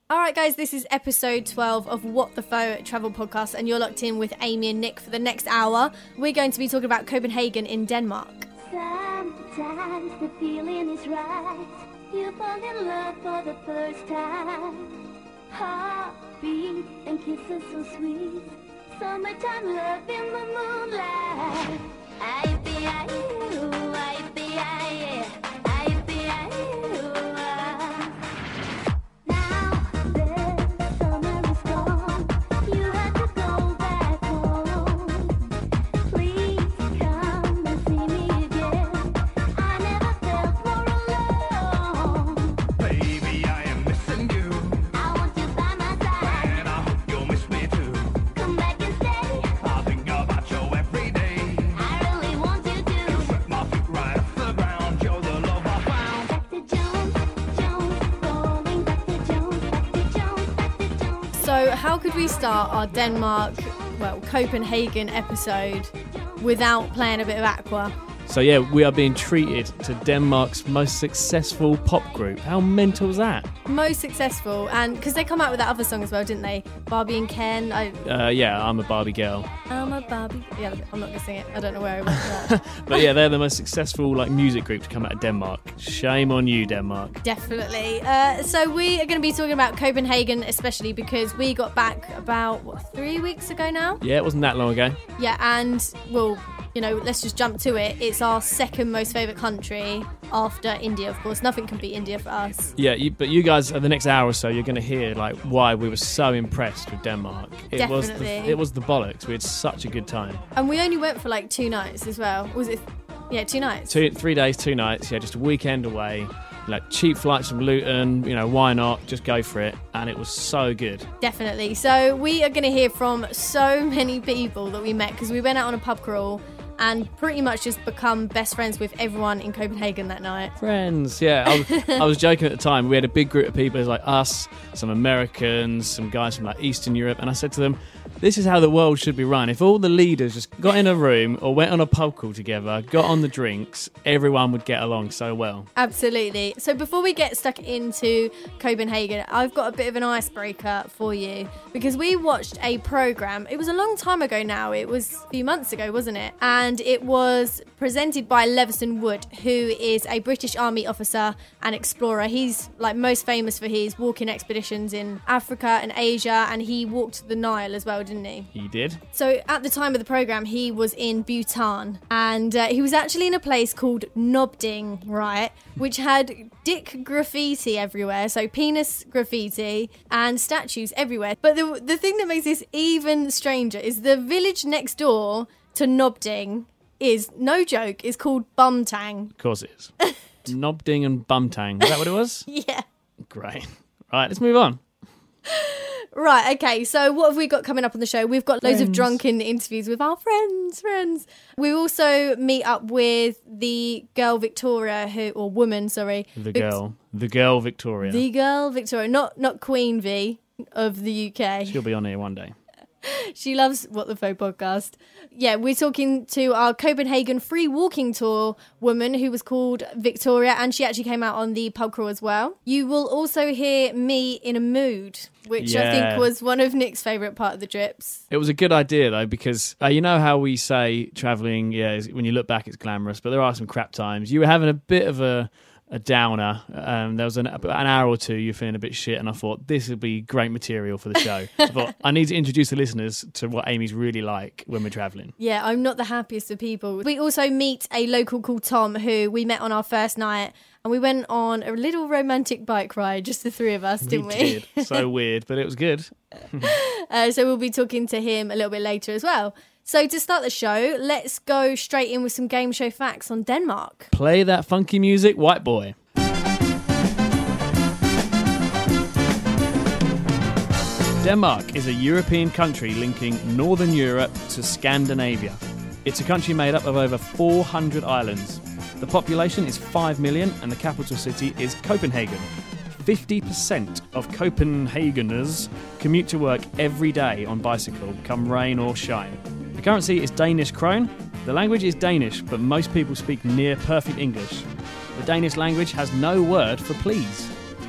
All right, guys, this is episode 12 of What the Faux Travel Podcast, and you're locked in with Amy and Nick for the next hour. We're going to be talking about Copenhagen in Denmark. Sometimes the feeling is right. You fall in love for the first time. Heartbeat and kisses so sweet. Summertime love in the moonlight. So how could we start our Copenhagen episode without playing a bit of Aqua? So yeah, we are being treated to Denmark's most successful pop group. How mental is that? Most successful, and because they come out with that other song as well, didn't they? Barbie and Ken. Yeah, I'm a Barbie girl. I'm a Barbie. Yeah, I'm not gonna sing it. I don't know where I went with that. But yeah, they're the most successful music group to come out of Denmark. Shame on you, Denmark. Definitely. So we are going to be talking about Copenhagen, especially because we got back about 3 weeks ago now. Yeah, it wasn't that long ago. Yeah, and let's just jump to it. It's our second most favourite country after India, of course. Nothing can beat India for us. Yeah, but you guys, the next hour or so, you're going to hear why we were so impressed with Denmark. It was the bollocks. We had such a good time. And we only went for 2 nights as well. Was it? Yeah, 2 nights. 3 days, 2 nights. Yeah, just a weekend away. Cheap flights from Luton, why not? Just go for it. And it was so good. Definitely. So we are going to hear from so many people that we met because we went out on a pub crawl and pretty much just become best friends with everyone in Copenhagen that night. Friends, yeah. I was joking at the time. We had a big group of people, like us, some Americans, some guys from Eastern Europe, and I said to them, this is how the world should be run. If all the leaders just got in a room or went on a pub crawl together, got on the drinks, everyone would get along so well. Absolutely. So before we get stuck into Copenhagen, I've got a bit of an icebreaker for you because we watched a programme. It was a long time ago now. It was a few months ago, wasn't it? And it was presented by Levison Wood, who is a British Army officer and explorer. He's most famous for his walking expeditions in Africa and Asia, and he walked the Nile as well, didn't he? He did. So at the time of the programme, he was in Bhutan, and he was actually in a place called Nobding, right, which had dick graffiti everywhere, so penis graffiti and statues everywhere. But the thing that makes this even stranger is the village next door to Nobding is, no joke, is called Bumtang. Of course it is. Nobding and Bumtang. Is that what it was? Yeah. Great. Right, let's move on. Right, okay, so what have we got coming up on the show? We've got loads of drunken interviews with our friends. We also meet up with the girl Victoria, The girl Victoria. The girl Victoria, not Queen V of the UK. She'll be on here one day. She loves What the Faux Podcast. Yeah, we're talking to our Copenhagen free walking tour woman who was called Victoria, and she actually came out on the pub crawl as well. You will also hear me in a mood, which I think was one of Nick's favourite part of the trips. It was a good idea though, because you know how we say travelling, when you look back it's glamorous, but there are some crap times. You were having a bit of a downer. There was an hour or two you're feeling a bit shit, and I thought this would be great material for the show. I thought I need to introduce the listeners to what Amy's really like when we're travelling. Yeah, I'm not the happiest of people. We also meet a local called Tom, who we met on our first night, and we went on a little romantic bike ride, just the three of us, didn't we? We did. So weird, but it was good. So we'll be talking to him a little bit later as well. So to start the show, let's go straight in with some game show facts on Denmark. Play that funky music, white boy. Denmark is a European country linking Northern Europe to Scandinavia. It's a country made up of over 400 islands. The population is 5 million and the capital city is Copenhagen. 50% of Copenhageners commute to work every day on bicycle, come rain or shine. The currency is Danish krone. The language is Danish, but most people speak near perfect English. The Danish language has no word for please.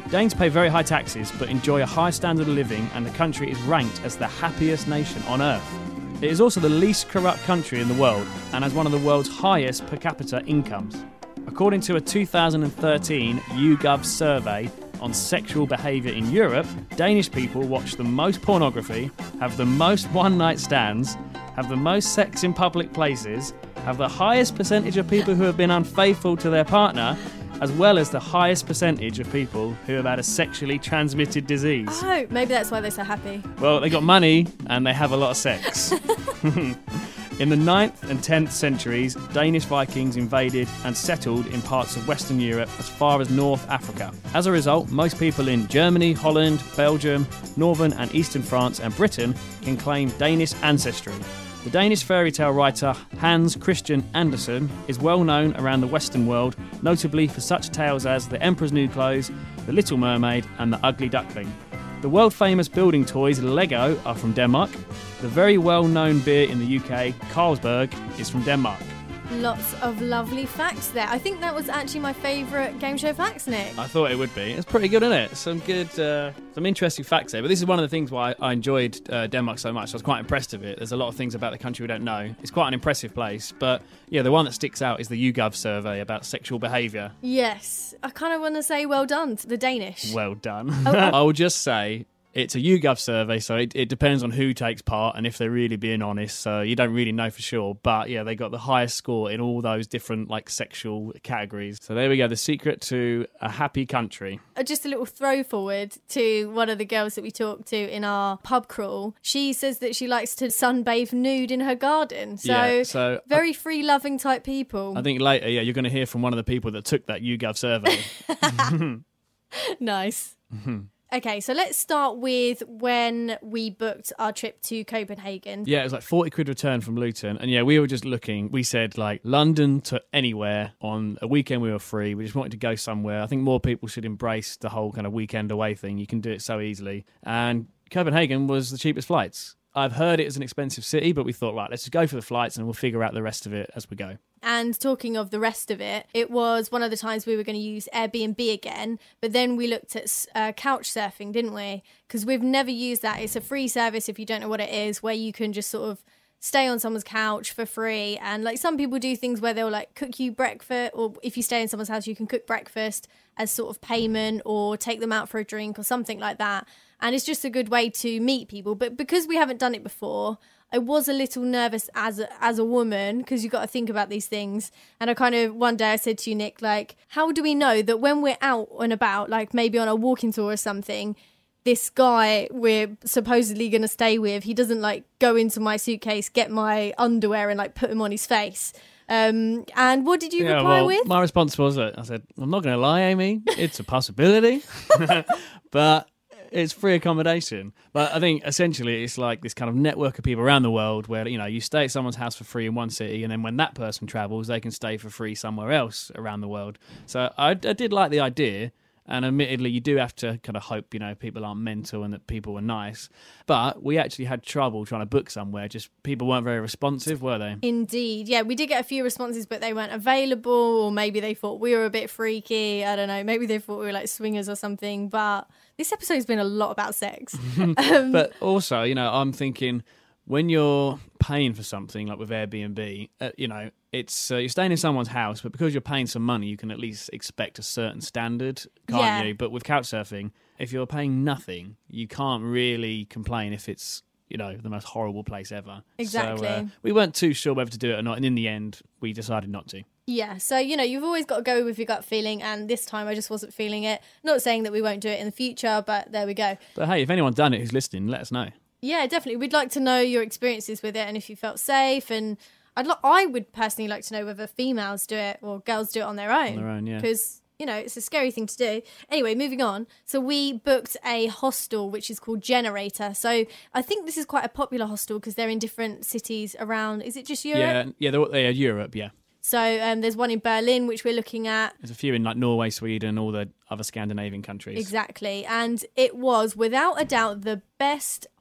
Danes pay very high taxes but enjoy a high standard of living, and the country is ranked as the happiest nation on earth. It is also the least corrupt country in the world and has one of the world's highest per capita incomes. According to a 2013 YouGov survey on sexual behaviour in Europe, Danish people watch the most pornography, have the most one-night stands, have the most sex in public places, have the highest percentage of people who have been unfaithful to their partner, as well as the highest percentage of people who have had a sexually transmitted disease. Oh, maybe that's why they're so happy. Well, they got money and they have a lot of sex. In the 9th and 10th centuries, Danish Vikings invaded and settled in parts of Western Europe as far as North Africa. As a result, most people in Germany, Holland, Belgium, Northern and Eastern France and Britain can claim Danish ancestry. The Danish fairy tale writer Hans Christian Andersen is well known around the Western world, notably for such tales as The Emperor's New Clothes, The Little Mermaid and The Ugly Duckling. The world-famous building toys Lego are from Denmark. The very well-known beer in the UK, Carlsberg, is from Denmark. Lots of lovely facts there. I think that was actually my favourite game show facts, Nick. I thought it would be. It's pretty good, isn't it? Some good, some interesting facts there. But this is one of the things why I enjoyed Denmark so much. I was quite impressed with it. There's a lot of things about the country we don't know. It's quite an impressive place. But yeah, the one that sticks out is the YouGov survey about sexual behaviour. Yes. I kind of want to say well done to the Danish. Well done. I will just say, it's a YouGov survey, so it depends on who takes part and if they're really being honest, so you don't really know for sure. But yeah, they got the highest score in all those different sexual categories. So there we go, the secret to a happy country. Just a little throw forward to one of the girls that we talked to in our pub crawl. She says that she likes to sunbathe nude in her garden. So very free-loving type people. I think later, you're going to hear from one of the people that took that YouGov survey. Nice. Okay, so let's start with when we booked our trip to Copenhagen. Yeah, it was £40 return from Luton. And yeah, we were just looking. We said London to anywhere on a weekend we were free. We just wanted to go somewhere. I think more people should embrace the whole kind of weekend away thing. You can do it so easily. And Copenhagen was the cheapest flights. I've heard it is an expensive city, but we thought, right, let's just go for the flights and we'll figure out the rest of it as we go. And talking of the rest of it, it was one of the times we were going to use Airbnb again, but then we looked at couch surfing, didn't we? Because we've never used that. It's a free service, if you don't know what it is, where you can just sort of stay on someone's couch for free. And some people do things where they'll cook you breakfast, or if you stay in someone's house, you can cook breakfast as sort of payment or take them out for a drink or something like that. And it's just a good way to meet people. But because we haven't done it before, I was a little nervous as a woman, because you've got to think about these things. And I kind of, one day I said to you, Nick, how do we know that when we're out and about, maybe on a walking tour or something, this guy we're supposedly going to stay with, he doesn't go into my suitcase, get my underwear and put them on his face. And what did you reply with? My response was, I said, I'm not going to lie, Amy, it's a possibility, but it's free accommodation. But I think essentially it's this kind of network of people around the world where, you stay at someone's house for free in one city, and then when that person travels, they can stay for free somewhere else around the world. So I did like the idea. And admittedly, you do have to kind of hope, people aren't mental and that people were nice. But we actually had trouble trying to book somewhere. Just people weren't very responsive, were they? Indeed. Yeah, we did get a few responses, but they weren't available. Or maybe they thought we were a bit freaky. I don't know. Maybe they thought we were swingers or something. But this episode's been a lot about sex. But also, I'm thinking, when you're paying for something with Airbnb, it's you're staying in someone's house, but because you're paying some money, you can at least expect a certain standard, can't you? But with couchsurfing, if you're paying nothing, you can't really complain if it's the most horrible place ever. Exactly. So we weren't too sure whether to do it or not, and in the end, we decided not to. Yeah, so, you've always got to go with your gut feeling, and this time I just wasn't feeling it. Not saying that we won't do it in the future, but there we go. But hey, if anyone's done it who's listening, let us know. Yeah, definitely. We'd like to know your experiences with it and if you felt safe. And I would personally like to know whether females do it or girls do it on their own. On their own, yeah. Because, it's a scary thing to do. Anyway, moving on. So we booked a hostel, which is called Generator. So I think this is quite a popular hostel because they're in different cities around. Is it just Europe? Yeah, they're Europe, yeah. So there's one in Berlin, which we're looking at. There's a few in Norway, Sweden, all the other Scandinavian countries. Exactly. And it was, without a doubt, the best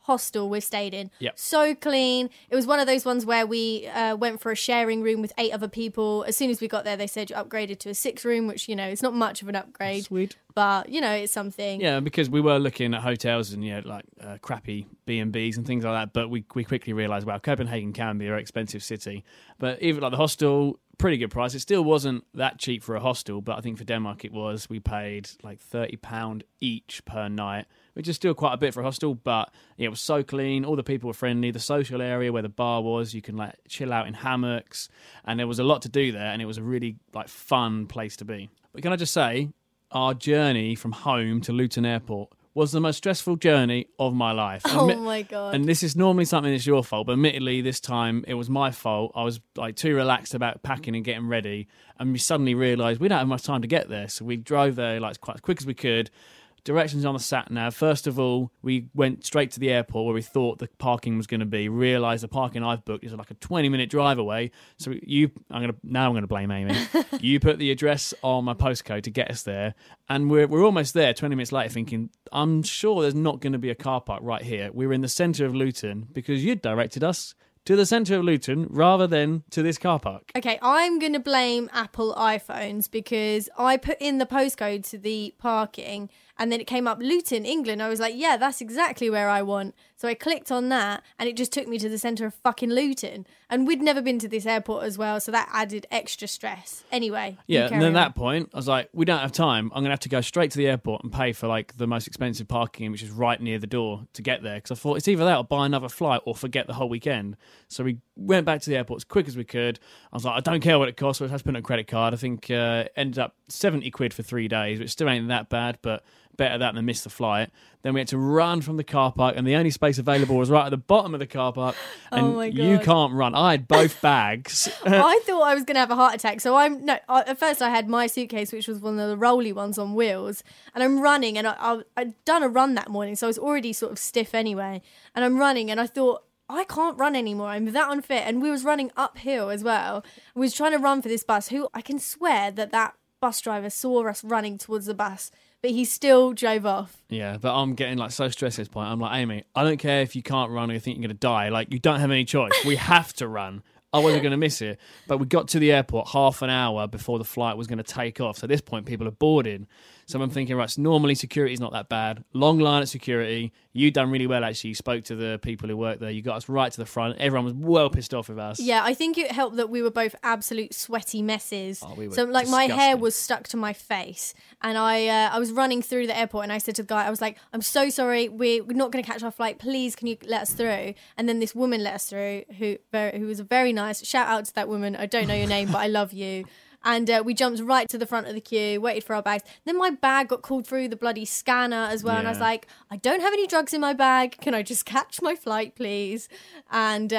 hostel we stayed in. Yep. So clean. It was one of those ones where we went for a sharing room with 8 other people. As soon as we got there, they said you upgraded to a 6 room, which, you know, it's not much of an upgrade. Sweet. But, you know, it's something. Yeah, because we were looking at hotels and, you know, like crappy B&Bs and things like that. But we quickly realised, wow, Copenhagen can be a very expensive city. But even like the hostel, pretty good price. It still wasn't that cheap for a hostel, but I think for Denmark it was. We paid like £30 each per night, which is still quite a bit for a hostel, but yeah, it was so clean. All the people were friendly. The social area where the bar was, you can like chill out in hammocks, and there was a lot to do there, and it was a really like fun place to be. But can I just say, our journey from home to Luton Airport was the most stressful journey of my life. Oh my God. And this is normally something that's your fault, but admittedly this time it was my fault. I was like too relaxed about packing and getting ready, and we suddenly realised we don't have much time to get there. So we drove there like quite as quick as we could. Directions on the sat-nav. First of all, we went straight to the airport where we thought the parking was going to be. Realised the parking I've booked is like a 20-minute drive away. So I'm going to blame Amy. You put the address on my postcode to get us there, and we're almost there. 20 minutes later, thinking I'm sure there's not going to be a car park right here. We were in the centre of Luton because you'd directed us to the centre of Luton rather than to this car park. Okay, I'm going to blame Apple iPhones because I put in the postcode to the parking and then it came up Luton, England. I was like, yeah, that's exactly where I want. So I clicked on that and it just took me to the centre of fucking Luton. And we'd never been to this airport as well, so that added extra stress. Anyway. Yeah, and then at that point, I was like, we don't have time. I'm going to have to go straight to the airport and pay for like the most expensive parking, which is right near the door to get there. Because I thought it's either that or buy another flight or forget the whole weekend. So we went back to the airport as quick as we could. I was like, I don't care what it costs, so I had to put on a credit card. I think ended up 70 quid for 3 days, which still ain't that bad, but better that than miss the flight. Then we had to run from the car park, and the only space available was right at the bottom of the car park. And oh my God. You can't run. I had both bags. I thought I was going to have a heart attack. So at first I had my suitcase, which was one of the rolly ones on wheels, and I'm running, and I'd done a run that morning, so I was already sort of stiff anyway. And I'm running, and I thought, I can't run anymore. I'm that unfit. And we was running uphill as well. We was trying to run for this bus, who I can swear that bus driver saw us running towards the bus, but he still drove off. Yeah, but I'm getting like so stressed at this point. I'm like, Amy, I don't care if you can't run or you think you're going to die. Like, you don't have any choice. We have to run. Otherwise, we're going to miss it. But we got to the airport half an hour before the flight was going to take off. So at this point, people are boarding. So I'm thinking, right, so normally security's not that bad. Long line at security. You done really well, actually. You spoke to the people who work there. You got us right to the front. Everyone was well pissed off with us. Yeah, I think it helped that we were both absolute sweaty messes. Oh, we were so, like, disgusting. my hair was stuck to my face. And I was running through the airport, and I said to the guy, I was like, I'm so sorry. We're not going to catch our flight. Please, can you let us through? And then this woman let us through, who was very nice. Shout out to that woman. I don't know your name, but I love you. And we jumped right to the front of the queue, waited for our bags. Then my bag got called through the bloody scanner as well. Yeah. And I was like, I don't have any drugs in my bag. Can I just catch my flight, please? And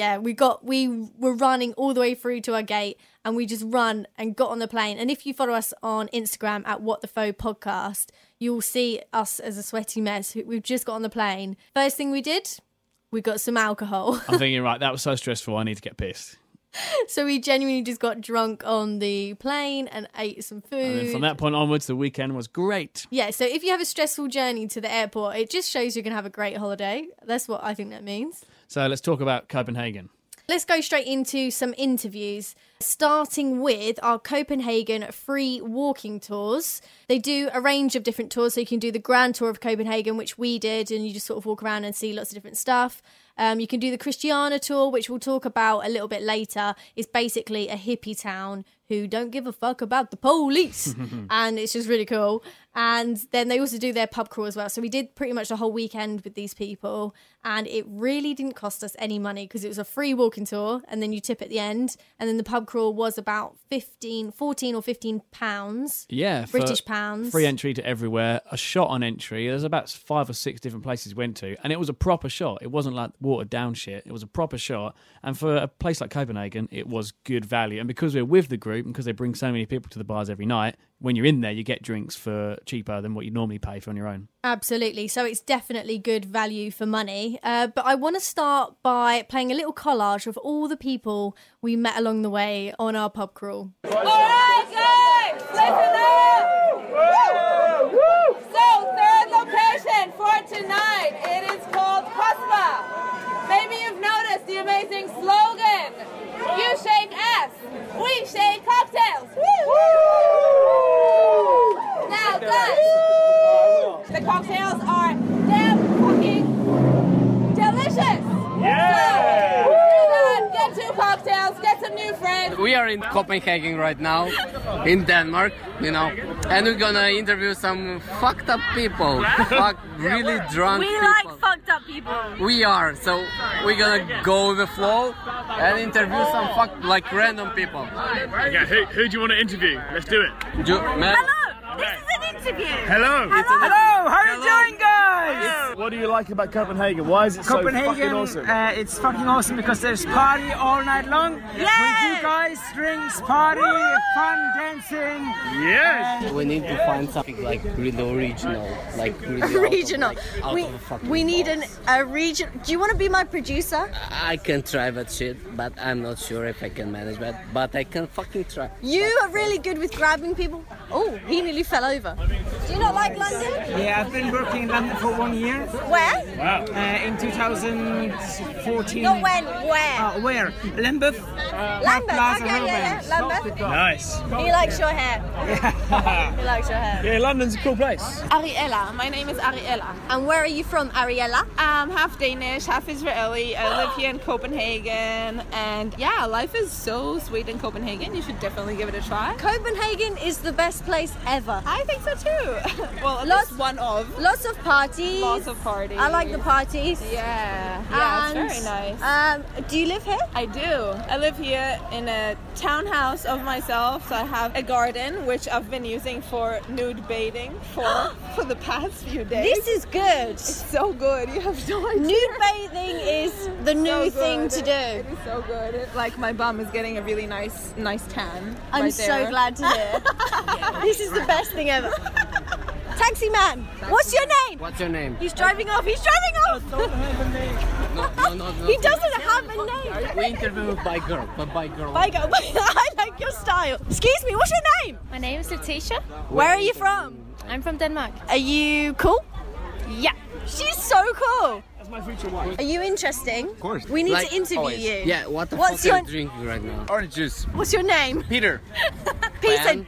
we were running all the way through to our gate, and we just run and got on the plane. And if you follow us on Instagram at What the Faux Podcast, you'll see us as a sweaty mess. We've just got on the plane. First thing we did, we got some alcohol. I'm thinking, right, that was so stressful. I need to get pissed. So we genuinely just got drunk on the plane and ate some food. And then from that point onwards, the weekend was great. Yeah, so if you have a stressful journey to the airport, it just shows you're going to have a great holiday. That's what I think that means. So let's talk about Copenhagen. Let's go straight into some interviews, starting with our Copenhagen free walking tours. They do a range of different tours, so you can do the grand tour of Copenhagen, which we did, and you just sort of walk around and see lots of different stuff. You can do the Christiana tour, which we'll talk about a little bit later. It's basically a hippie town who don't give a fuck about the police. And it's just really cool. And then they also do their pub crawl as well. So we did pretty much the whole weekend with these people. And it really didn't cost us any money because it was a free walking tour. And then you tip at the end. And then the pub crawl was about 14 or 15 pounds. Yeah. British pounds. Free entry to everywhere. A shot on entry. There's about 5 or 6 different places we went to. And it was a proper shot. It wasn't like watered down shit. It was a proper shot. And for a place like Copenhagen, it was good value. And because we're with the group, and because they bring so many people to the bars every night, when you're in there, you get drinks for cheaper than what you normally pay for on your own. Absolutely. So it's definitely good value for money. But I want to start by playing a little collage of all the people we met along the way on our pub crawl. All right, guys, listen up. So, third location for tonight. It is called Cosmo We are in Copenhagen right now, in Denmark, you know, and we're gonna interview some fucked up people, really drunk people. We like fucked up people. We are, so we're gonna go with the flow and interview some like random people. Okay, who do you want to interview? Let's do it. Hello, this is an interview. Hello. Hello, how are you doing, guys? What do you like about Copenhagen? Why is it so fucking Copenhagen, awesome? it's fucking awesome because there's party all night long. Yay! With you guys, drinks, party, fun, dancing. Yes. We need to find something like really original, like really Regional. We need a region. Do you want to be my producer? I can try that shit, but I'm not sure if I can manage that. But I can fucking try. You are really good with grabbing people. Oh, he nearly fell over. Do you not like London? Yeah, I've been working in London for 1 year. Where? Wow. In 2014. Not when, where? Where? Lambeth. Lambeth, Plaza okay, Railways. Lambeth. Nice. He likes your hair. He likes your hair. Yeah, London's a cool place. Ariella. My name is Ariella. And where are you from, Ariella? Half Danish, half Israeli. I live here in Copenhagen, and yeah, life is so sweet in Copenhagen. You should definitely give it a try. Copenhagen is the best place ever. I think so too. Well, at Lots- least one of. Lots of parties. Lots of parties. I like the parties. Yeah, And, it's very nice. Do you live here? I do. I live here in a townhouse of myself, so I have a garden which I've been using for nude bathing for the past few days. This is good. It's so good. You have no idea. Nude bathing is the new So thing good. to do. It is so good. Like my bum is getting a really nice tan. I'm right so there. glad to hear. This is the best thing ever. Taxi man, what's your name? What's your name? He's driving off. He's driving off. No. He doesn't have a name. We interview by girl, but by girl. I go. I like your style. Excuse me. What's your name? My name is Letitia. Where are you from? I'm from Denmark. Are you cool? Yeah. She's so cool. That's my future wife. Are you interesting? Of course. We need Like to interview always. you. Yeah, what the What's fuck are your- you drinking right now? Orange juice. What's your name? Peter. Peter.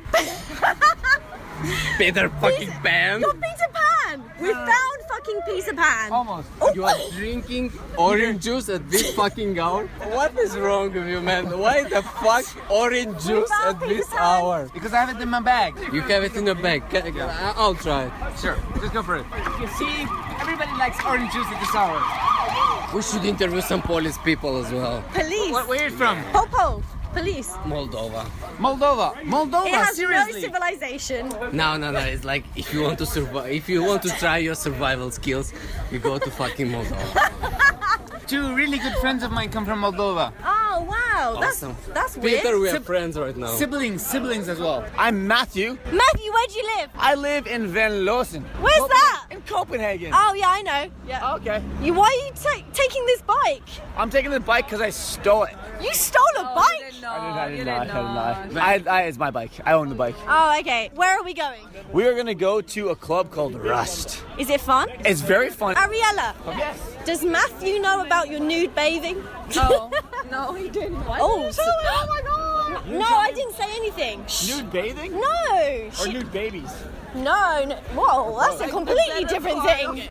Peter fucking Pan. You're Peter Pan. We found fucking Peter Pan. Almost. You are drinking orange juice at this fucking hour? What is wrong with you, man? Why the fuck orange juice at this hour? Because I have it in my bag. You have it in a bag. I'll try it. Sure, just go for it. You see, everybody likes orange juice at this hour. We should interview some Polish people as well. Police. Where are you from? Popo. Police. Moldova. Moldova. Moldova, It has seriously? no civilization. No. It's like if you want to survive, if you want to try your survival skills, you go to fucking Moldova. 2 really good friends of mine come from Moldova. Oh wow, Awesome. that's weird. Peter, we are friends right now. Siblings as well. I'm Matthew. Matthew, where do you live? I live in Venløsen. Where's that? In Copenhagen. Oh yeah, I know. Yeah. Okay. Why are you taking this bike? I'm taking the bike because I stole it. You stole a bike? I did not. It's my bike. I own the bike. Oh, okay. Where are we going? We are gonna go to a club called Rust. Is it fun? It's very fun. Ariella, Yes. does Matthew know about your nude bathing? Oh, no, he didn't. Why Oh, did you so- tell me? Oh my god. No, I didn't say anything. Nude bathing? No. Or nude babies? No. Whoa, that's a completely different thing.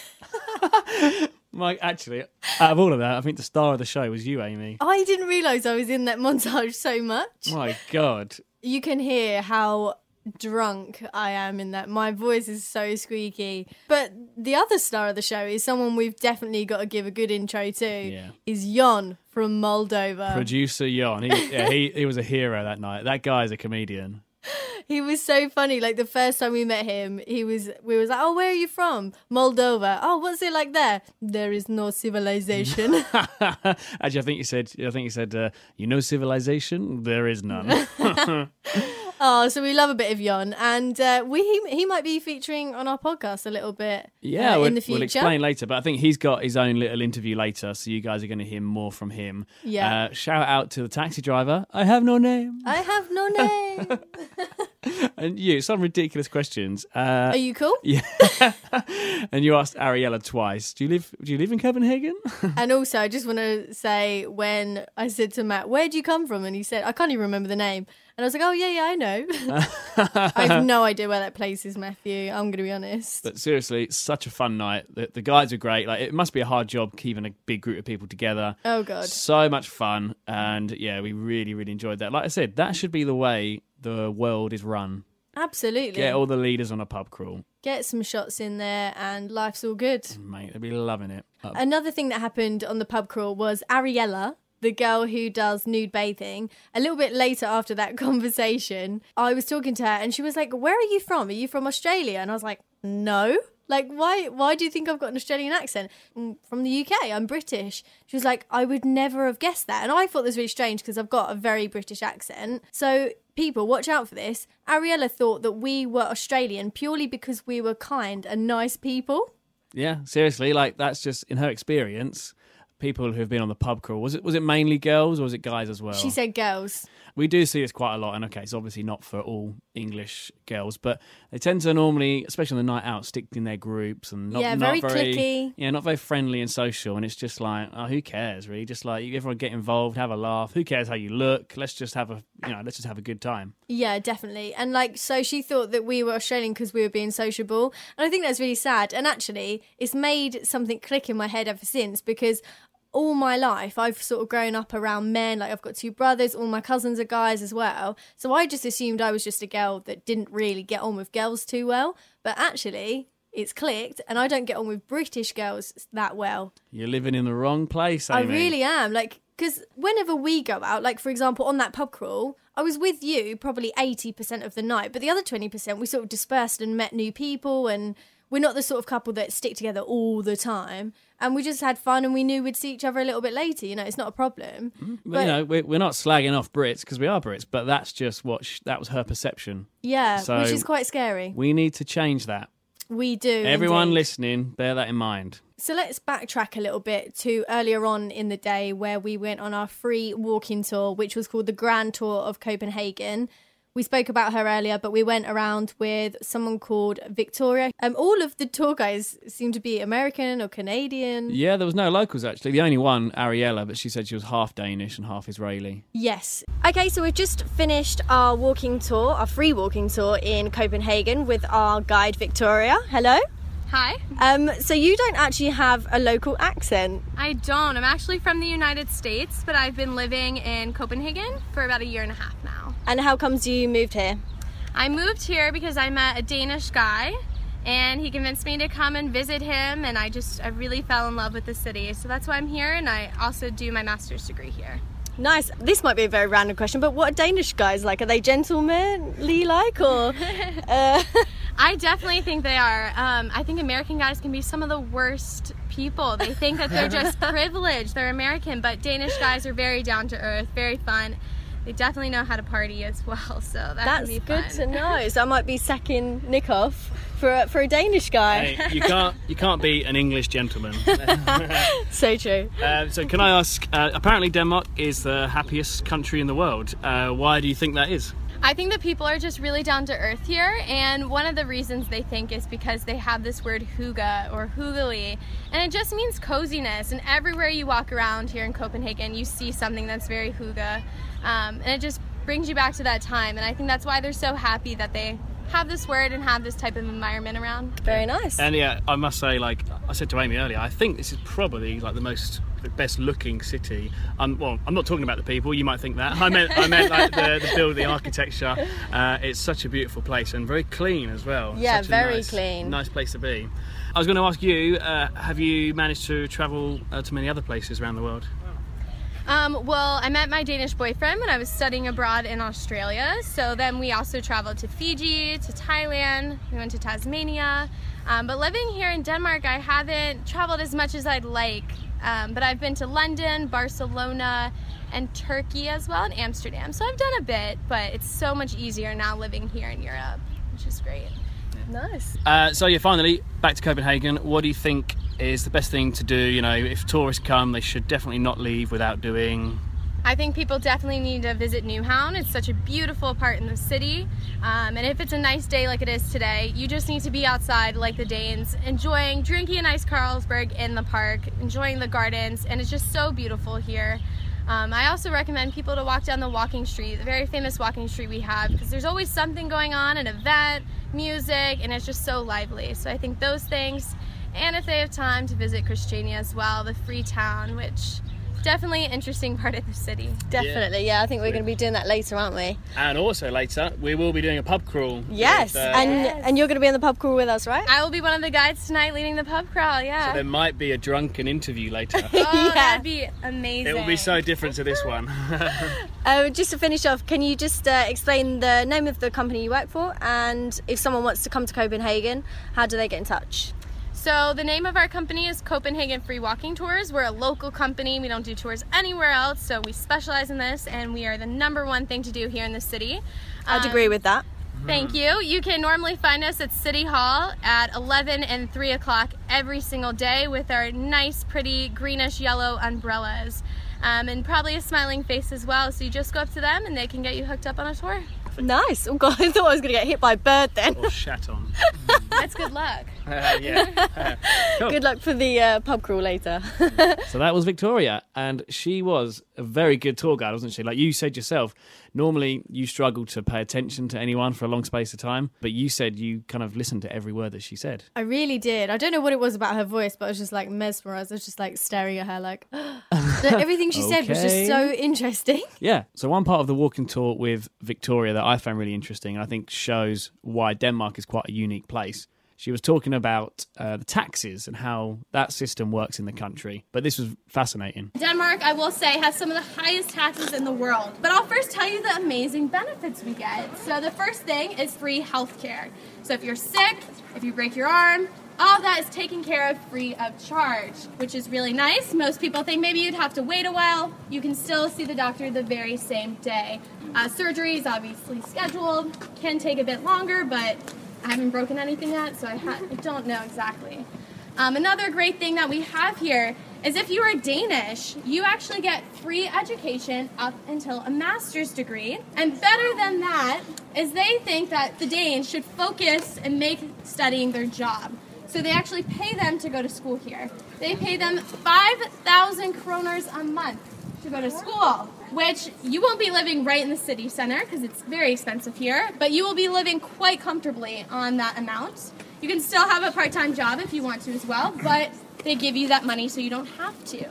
Mike, actually, out of all of that, I think the star of the show was you, Amy. I didn't realise I was in that montage so much. My God. You can hear how drunk I am in that. My voice is so squeaky. But the other star of the show is someone we've definitely got to give a good intro to. Yeah. Is Jon from Moldova. Producer Jon. He was a hero that night. That guy's a comedian. He was so funny. Like the first time we met him, we was like, "Oh, where are you from?" Moldova. "Oh, what's it like there?" "There is no civilization." Actually, I think you said, you know civilization? There is none. Oh, so we love a bit of Jon, and he might be featuring on our podcast a little bit. Yeah, in the future. we'll explain later. But I think he's got his own little interview later, so you guys are going to hear more from him. Yeah. Shout out to the taxi driver. I have no name. I have no name. And you, some ridiculous questions. Are you cool? Yeah. And you asked Ariella twice. Do you live in Copenhagen? And also, I just want to say, when I said to Matt, "Where do you come from?" and he said, I can't even remember the name. And I was like, "Oh, yeah, I know." I have no idea where that place is, Matthew. I'm going to be honest. But seriously, it's such a fun night. The guys are great. Like, it must be a hard job keeping a big group of people together. Oh, God. So much fun. And yeah, we really, really enjoyed that. Like I said, that should be the way the world is run. Absolutely. Get all the leaders on a pub crawl. Get some shots in there and life's all good. Mate, they'll be loving it. Another thing that happened on the pub crawl was Ariella, the girl who does nude bathing. A little bit later after that conversation, I was talking to her and she was like, "Where are you from? Are you from Australia?" And I was like, "No." Like, why do you think I've got an Australian accent? From the UK, I'm British. She was like, "I would never have guessed that." And I thought this was really strange because I've got a very British accent. So people, watch out for this. Ariella thought that we were Australian purely because we were kind and nice people. Yeah, seriously, like, that's just, in her experience, people who have been on the pub crawl, was it mainly girls or was it guys as well? She said girls. We do see this quite a lot, and okay, it's obviously not for all English girls, but they tend to normally, especially on the night out, stick in their groups and not very very cliquey. Yeah, not very friendly and social, and it's just like, oh, who cares, really? Just like, everyone get involved, have a laugh. Who cares how you look? Let's just have a good time. Yeah, definitely. And like, so she thought that we were Australian because we were being sociable, and I think that's really sad. And actually, it's made something click in my head ever since, because all my life I've sort of grown up around men. Like, I've got 2 brothers, all my cousins are guys as well, so I just assumed I was just a girl that didn't really get on with girls too well. But actually, it's clicked, and I don't get on with British girls that well. You're living in the wrong place, Amy. I really am. Like, because whenever we go out, like, for example, on that pub crawl, I was with you probably 80% of the night, but the other 20% we sort of dispersed and met new people, and we're not the sort of couple that stick together all the time. And we just had fun, and we knew we'd see each other a little bit later. You know, it's not a problem. But, you know, we're not slagging off Brits because we are Brits, but that's just that was her perception. Yeah, so which is quite scary. We need to change that. We do. Everyone indeed. listening, bear that in mind. So let's backtrack a little bit to earlier on in the day where we went on our free walking tour, which was called the Grand Tour of Copenhagen. We spoke about her earlier, but we went around with someone called Victoria. All of the tour guys seemed to be American or Canadian. Yeah, there was no locals, actually. The only one, Ariella, but she said she was half Danish and half Israeli. Yes. Okay, so we've just finished our walking tour, our free walking tour in Copenhagen with our guide, Victoria. Hello. Hi. So you don't actually have a local accent. I don't. I'm actually from the United States, but I've been living in Copenhagen for about 1.5 years now. And how comes you moved here? I moved here because I met a Danish guy, and he convinced me to come and visit him, and I really fell in love with the city. So that's why I'm here, and I also do my master's degree here. Nice. This might be a very random question, but what are Danish guys like? Are they gentlemanly like, or? I definitely think they are. I think American guys can be some of the worst people. They think that they're just privileged. They're American, but Danish guys are very down to earth, very fun. They definitely know how to party as well, so that's can be fun. Good to know. So I might be sacking Nick off for a Danish guy. Hey, you can't be an English gentleman. So true. So can I ask? Apparently, Denmark is the happiest country in the world. Why do you think that is? I think that people are just really down to earth here, and one of the reasons they think is because they have this word hygge or hyggelig, and it just means coziness. And everywhere you walk around here in Copenhagen, you see something that's very hygge, and it just brings you back to that time. And I think that's why they're so happy that they have this word and have this type of environment around. Very nice. And yeah, I must say, like I said to Amy earlier, I think this is probably like the best looking city. Well, I'm not talking about the people. You might think that. I meant like the building, the architecture. It's such a beautiful place and very clean as well. Yeah, such very clean. Nice place to be. I was going to ask you, have you managed to travel to many other places around the world? Well, I met my Danish boyfriend when I was studying abroad in Australia. So then we also traveled to Fiji, to Thailand, we went to Tasmania. But living here in Denmark, I haven't traveled as much as I'd like. But I've been to London, Barcelona, and Turkey as well, and Amsterdam. So I've done a bit, but it's so much easier now living here in Europe, which is great. Nice. So yeah, finally, back to Copenhagen. What do you think is the best thing to do? You know, if tourists come, they should definitely not leave without doing I think people definitely need to visit Newhound. It's such a beautiful part in the city. And if it's a nice day like it is today, you just need to be outside like the Danes, drinking a nice Carlsberg in the park, enjoying the gardens, and it's just so beautiful here. I also recommend people to walk down the walking street, the very famous walking street we have, because there's always something going on, an event, music, and it's just so lively. So I think those things, and if they have time, to visit Christiania as well, the free town, which definitely an interesting part of the city. Definitely, yeah. I think we're going to be doing that later, aren't we? And also later, we will be doing a pub crawl. Yes, and you're going to be on the pub crawl with us, right? I will be one of the guides tonight leading the pub crawl, yeah. So there might be a drunken interview later. Oh, that'd be amazing. It will be so different to this one. Just to finish off, can you just explain the name of the company you work for, and if someone wants to come to Copenhagen, how do they get in touch? So the name of our company is Copenhagen Free Walking Tours. We're a local company. We don't do tours anywhere else, so we specialize in this, and we are the #1 thing to do here in the city. I'd agree with that. Thank you. You can normally find us at City Hall at 11 and 3 o'clock every single day with our nice, pretty greenish yellow umbrellas. And probably a smiling face as well, so you just go up to them and they can get you hooked up on a tour. Nice. Oh God, I thought I was going to get hit by a bird then. Or shat on. That's good luck. Yeah. Cool. Good luck for the pub crawl later. So that was Victoria, and she was a very good tour guide, wasn't she? Like you said yourself, normally you struggle to pay attention to anyone for a long space of time, but you said you kind of listened to every word that she said. I really did. I don't know what it was about her voice, but I was just like mesmerised. I was just like staring at her like everything she said was just so interesting. Yeah. So one part of the walking tour with Victoria that I found really interesting, and I think shows why Denmark is quite a unique place. She was talking about the taxes and how that system works in the country. But this was fascinating. Denmark, I will say, has some of the highest taxes in the world. But I'll first tell you the amazing benefits we get. So the first thing is free healthcare. So if you're sick, if you break your arm, all that is taken care of free of charge, which is really nice. Most people think maybe you'd have to wait a while. You can still see the doctor the very same day. Surgery is obviously scheduled, can take a bit longer, but I haven't broken anything yet, so I don't know exactly. Another great thing that we have here is if you are Danish, you actually get free education up until a master's degree. And better than that is they think that the Danes should focus and make studying their job. So they actually pay them to go to school here. They pay them 5,000 kroners a month to go to school, which you won't be living right in the city center because it's very expensive here, but you will be living quite comfortably on that amount. You can still have a part-time job if you want to as well, but they give you that money so you don't have to.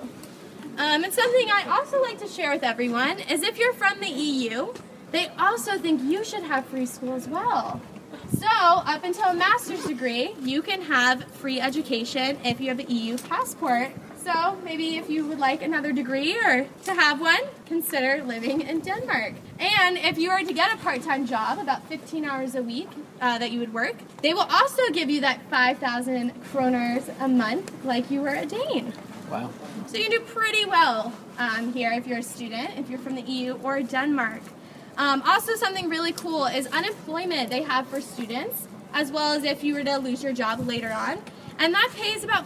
And something I also like to share with everyone is if you're from the EU, they also think you should have free school as well. So up until a master's degree, you can have free education if you have an EU passport. So maybe if you would like another degree or to have one, consider living in Denmark. And if you were to get a part-time job, about 15 hours a week that you would work, they will also give you that 5,000 kroners a month like you were a Dane. Wow. So you can do pretty well here if you're a student, if you're from the EU or Denmark. Also something really cool is unemployment they have for students, as well as if you were to lose your job later on. And that pays about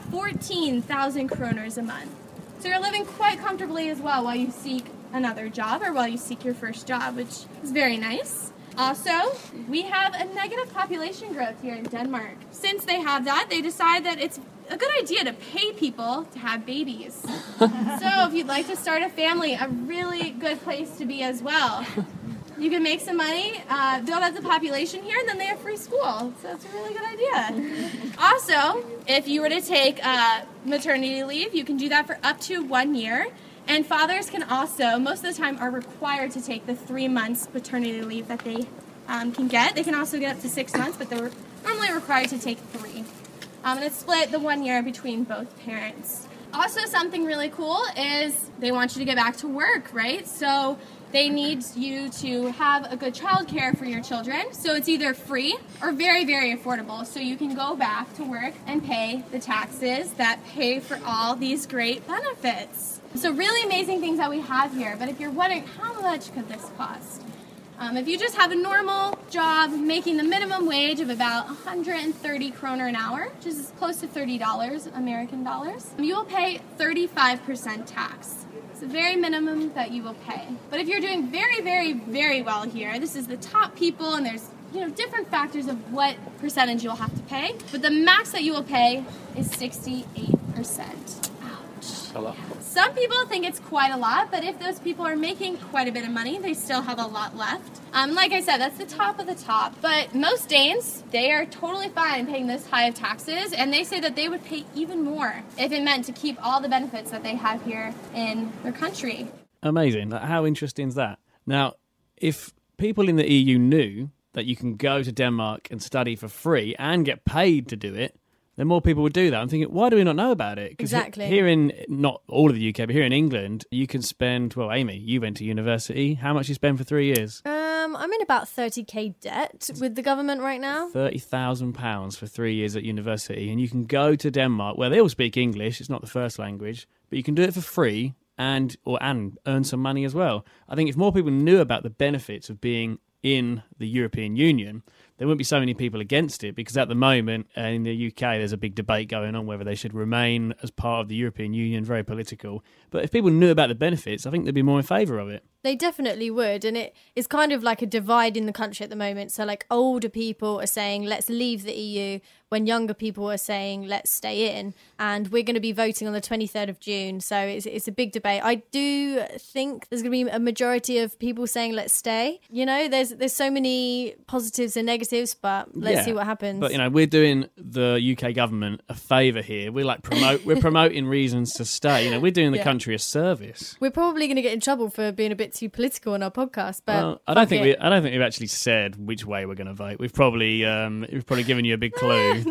14,000 kroners a month. So you're living quite comfortably as well while you seek another job or while you seek your first job, which is very nice. Also, we have a negative population growth here in Denmark. Since they have that, they decide that it's a good idea to pay people to have babies. So if you'd like to start a family, a really good place to be as well. You can make some money, build up the population here, and then they have free school. So that's a really good idea. Also, if you were to take maternity leave, you can do that for up to 1 year. And fathers can also, most of the time, are required to take the 3 months paternity leave that they can get. They can also get up to 6 months, but they're normally required to take 3. And it's split the 1 year between both parents. Also, something really cool is they want you to get back to work, right? So they need you to have a good child care for your children. So it's either free or very, very affordable. So you can go back to work and pay the taxes that pay for all these great benefits. So really amazing things that we have here. But if you're wondering, how much could this cost? If you just have a normal job making the minimum wage of about 130 kroner an hour, which is close to $30 American dollars, you will pay 35% tax. So the very minimum that you will pay. But if you're doing very, very, very well here, this is the top people, and there's different factors of what percentage you'll have to pay. But the max that you will pay is 68%. A lot. Some people think it's quite a lot, but if those people are making quite a bit of money, they still have a lot left. Like I said, that's the top of the top. But most Danes, they are totally fine paying this high of taxes, and they say that they would pay even more if it meant to keep all the benefits that they have here in their country. Amazing. How interesting is that? Now, if people in the EU knew that you can go to Denmark and study for free and get paid to do it, then more people would do that. I'm thinking, why do we not know about it? Because exactly. Here in, not all of the UK, but here in England, you can spend, well, Amy, you went to university. How much you spend for 3 years? I'm in about 30k debt with the government right now. £30,000 for 3 years at university. And you can go to Denmark, where they all speak English. It's not the first language, but you can do it for free and earn some money as well. I think if more people knew about the benefits of being in the European Union, there wouldn't be so many people against it, because at the moment in the UK there's a big debate going on whether they should remain as part of the European Union, very political. But if people knew about the benefits, I think they'd be more in favour of it. They definitely would, and it's kind of like a divide in the country at the moment. So like older people are saying let's leave the EU, when younger people are saying let's stay in, and we're going to be voting on the 23rd of June, so it's a big debate. I do think there's going to be a majority of people saying let's stay. There's so many positives and negatives, but let's see what happens. But we're doing the UK government a favour here. We're promoting reasons to stay. We're doing the country a service. We're probably going to get in trouble for being a bit too political on our podcast, but I don't think we've actually said which way we're going to vote. We've probably given you a big clue.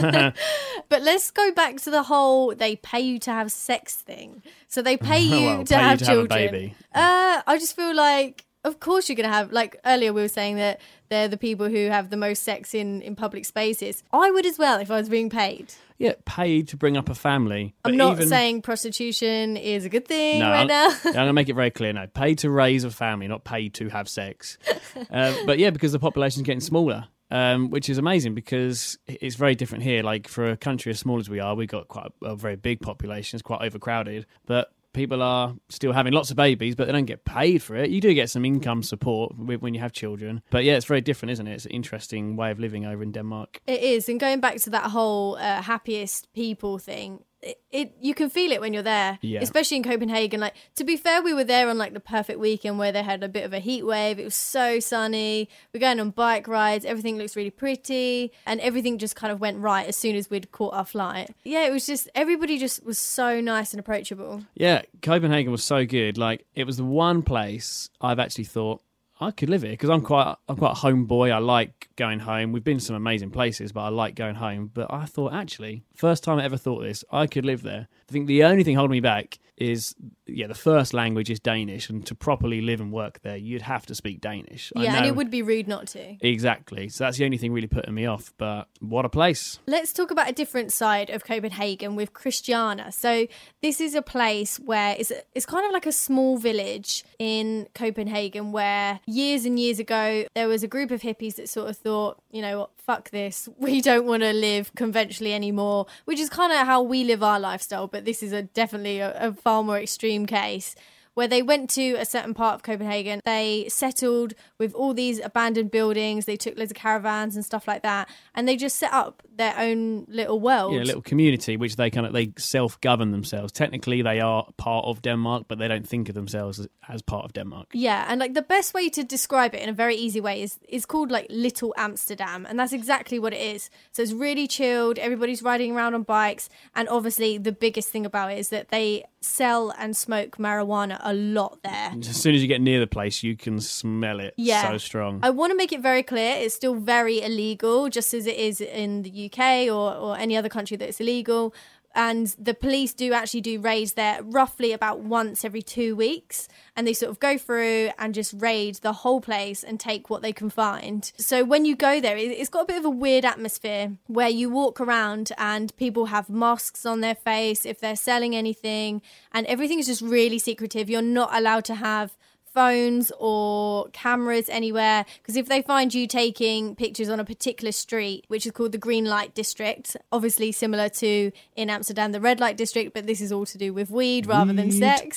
But let's go back to the whole they pay you to have sex thing. So they pay you to have children. Have a baby. I just feel like, of course you're going to have, like earlier we were saying that they're the people who have the most sex in public spaces. I would as well if I was being paid. Yeah, paid to bring up a family. I'm not saying prostitution is a good thing right now. I'm going to make it very clear now. Paid to raise a family, not paid to have sex. But yeah, because the population's getting smaller. Which is amazing, because it's very different here. Like, for a country as small as we are, we've got quite a very big population. It's quite overcrowded, but people are still having lots of babies, but they don't get paid for it. You do get some income support when you have children, but yeah, it's very different, isn't it? It's an interesting way of living over in Denmark. It is, and going back to that whole happiest people thing, you can feel it when you're there, especially in Copenhagen. Like, to be fair, we were there on like the perfect weekend where they had a bit of a heat wave. It was so sunny. We're going on bike rides. Everything looks really pretty, and everything just kind of went right as soon as we'd caught our flight. Yeah, it was just, everybody just was so nice and approachable. Yeah, Copenhagen was so good. Like, it was the one place I've actually thought I could live here, because I'm quite a homeboy. I like going home. We've been to some amazing places, but I like going home. But I thought, actually, first time I ever thought this, I could live there. I think the only thing holding me back is, the first language is Danish, and to properly live and work there, you'd have to speak Danish. Yeah, and it would be rude not to. Exactly. So that's the only thing really putting me off, but what a place. Let's talk about a different side of Copenhagen with Christiania. So this is a place where it's kind of like a small village in Copenhagen, where years and years ago, there was a group of hippies that sort of thought, what, fuck this. We don't want to live conventionally anymore, which is kind of how we live our lifestyle. But this is definitely a far more extreme case, where they went to a certain part of Copenhagen. They settled with all these abandoned buildings. They took loads of caravans and stuff like that, and they just set up their own little world. Yeah, a little community, which they self-govern themselves. Technically, they are part of Denmark, but they don't think of themselves as part of Denmark. Yeah, and like the best way to describe it in a very easy way is called like Little Amsterdam, and that's exactly what it is. So it's really chilled. Everybody's riding around on bikes, and obviously the biggest thing about it is that they sell and smoke marijuana a lot there. As soon as you get near the place, you can smell it. Yeah. So strong. I want to make it very clear, it's still very illegal, just as it is in the UK or any other country that it's illegal. And the police do raids there roughly about once every 2 weeks. And they sort of go through and just raid the whole place and take what they can find. So when you go there, it's got a bit of a weird atmosphere where you walk around and people have masks on their face if they're selling anything. And everything is just really secretive. You're not allowed to have phones or cameras anywhere, because if they find you taking pictures on a particular street, which is called the Green Light District, obviously similar to in Amsterdam the Red Light District, but this is all to do with weed rather than sex.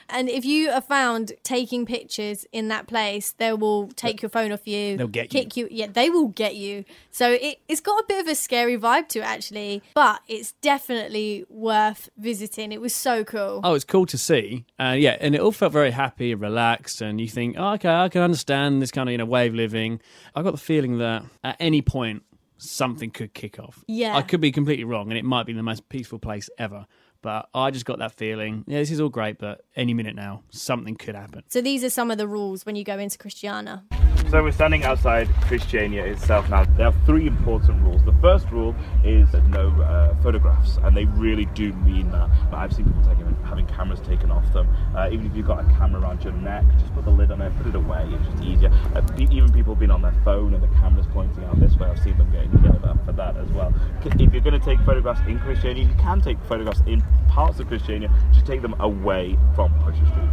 And if you are found taking pictures in that place, they will take your phone off you. They'll get kick you. Yeah, they will get you. So it's got a bit of a scary vibe to it, actually. But it's definitely worth visiting. It was so cool. Oh, it's cool to see. Yeah, and it all felt very happy and relaxed. And you think, oh, okay, I can understand this kind of, way of living. I got the feeling that at any point, something could kick off. Yeah. I could be completely wrong, and it might be the most peaceful place ever. But I just got that feeling, yeah, this is all great, but any minute now, something could happen. So these are some of the rules when you go into Christiania. So we're standing outside Christiania itself now. There are 3 important rules. The first rule is no photographs, and they really do mean that. I've seen people having cameras taken off them. Even if you've got a camera around your neck, just put the lid on it, put it away, it's just easier. Even people have been on their phone and the camera's pointing out this way. I've seen them getting yelled at for that as well. If you're going to take photographs in Christiania, you can take photographs in parts of Christiania, just take them away from Pusher Street.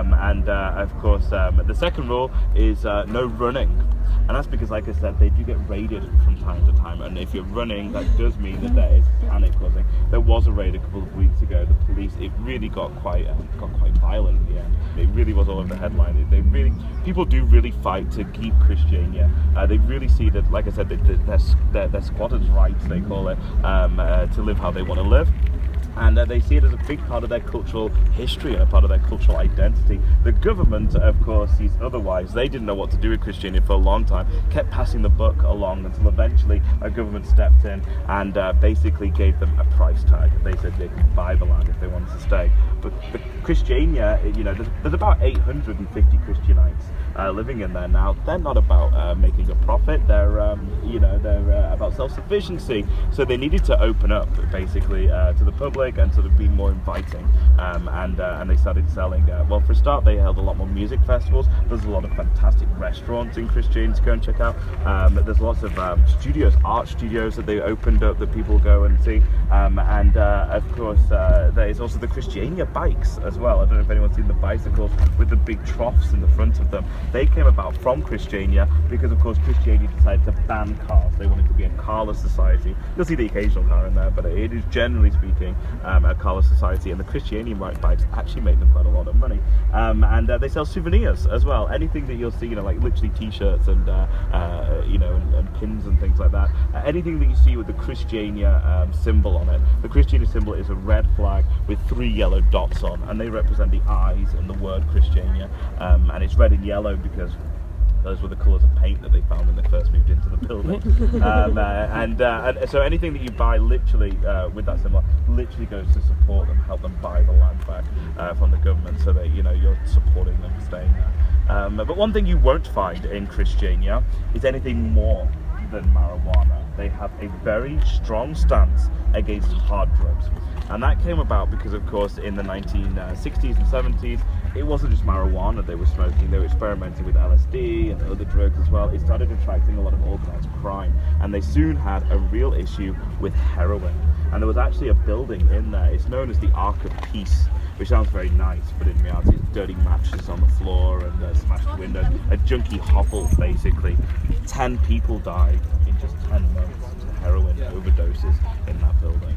Of course, the second rule is no running. And that's because, like I said, they do get raided from time to time. And if you're running, that does mean that there is panic causing. There was a raid a couple of weeks ago. The police, it really got quite violent in the end. It really was all over the headline. People do really fight to keep Christiania. They really see that, like I said, their squatters' rights, they call it, to live how they want to live. And they see it as a big part of their cultural history and a part of their cultural identity. The government, of course, sees otherwise. They didn't know what to do with Christiania for a long time, kept passing the buck along until eventually a government stepped in and basically gave them a price tag. They said they could buy the land if they wanted to stay. But the Christiania, there's about 850 Christianites living in there now. They're not about making a profit. They're about self-sufficiency. So they needed to open up basically to the public and sort of be more inviting. And they started selling. Well, for a start, they held a lot more music festivals. There's a lot of fantastic restaurants in Christiania to go and check out. There's lots of studios, art studios that they opened up that people go and see. Of course, there is also the Christiania bikes as well. I don't know if anyone's seen the bicycles with the big troughs in the front of them. They came about from Christiania because, of course, Christiania decided to ban cars. They wanted to be a carless society. You'll see the occasional car in there, but it is generally speaking a carless society. And the Christiania bikes actually make them quite a lot of money. They sell souvenirs as well. Anything that you'll see, like literally T-shirts and and pins and things like that. Anything that you see with the Christiania symbol on it. The Christiania symbol is a red flag with 3 yellow dots on, and they represent the eyes and the word Christiania. And it's red and yellow because those were the colours of paint that they found when they first moved into the building. And so anything that you buy literally with that symbol literally goes to support them, help them buy the land back from the government, so that you're supporting them staying there. But one thing you won't find in Christiania is anything more than marijuana. They have a very strong stance against hard drugs. And that came about because, of course, in the 1960s and 70s, it wasn't just marijuana they were smoking. They were experimenting with LSD and other drugs as well. It started attracting a lot of organised crime. And they soon had a real issue with heroin. And there was actually a building in there. It's known as the Ark of Peace, which sounds very nice, but in reality it's dirty mattresses on the floor and smashed windows. A junkie hovel, basically. 10 people died in just 10 months to heroin overdoses in that building.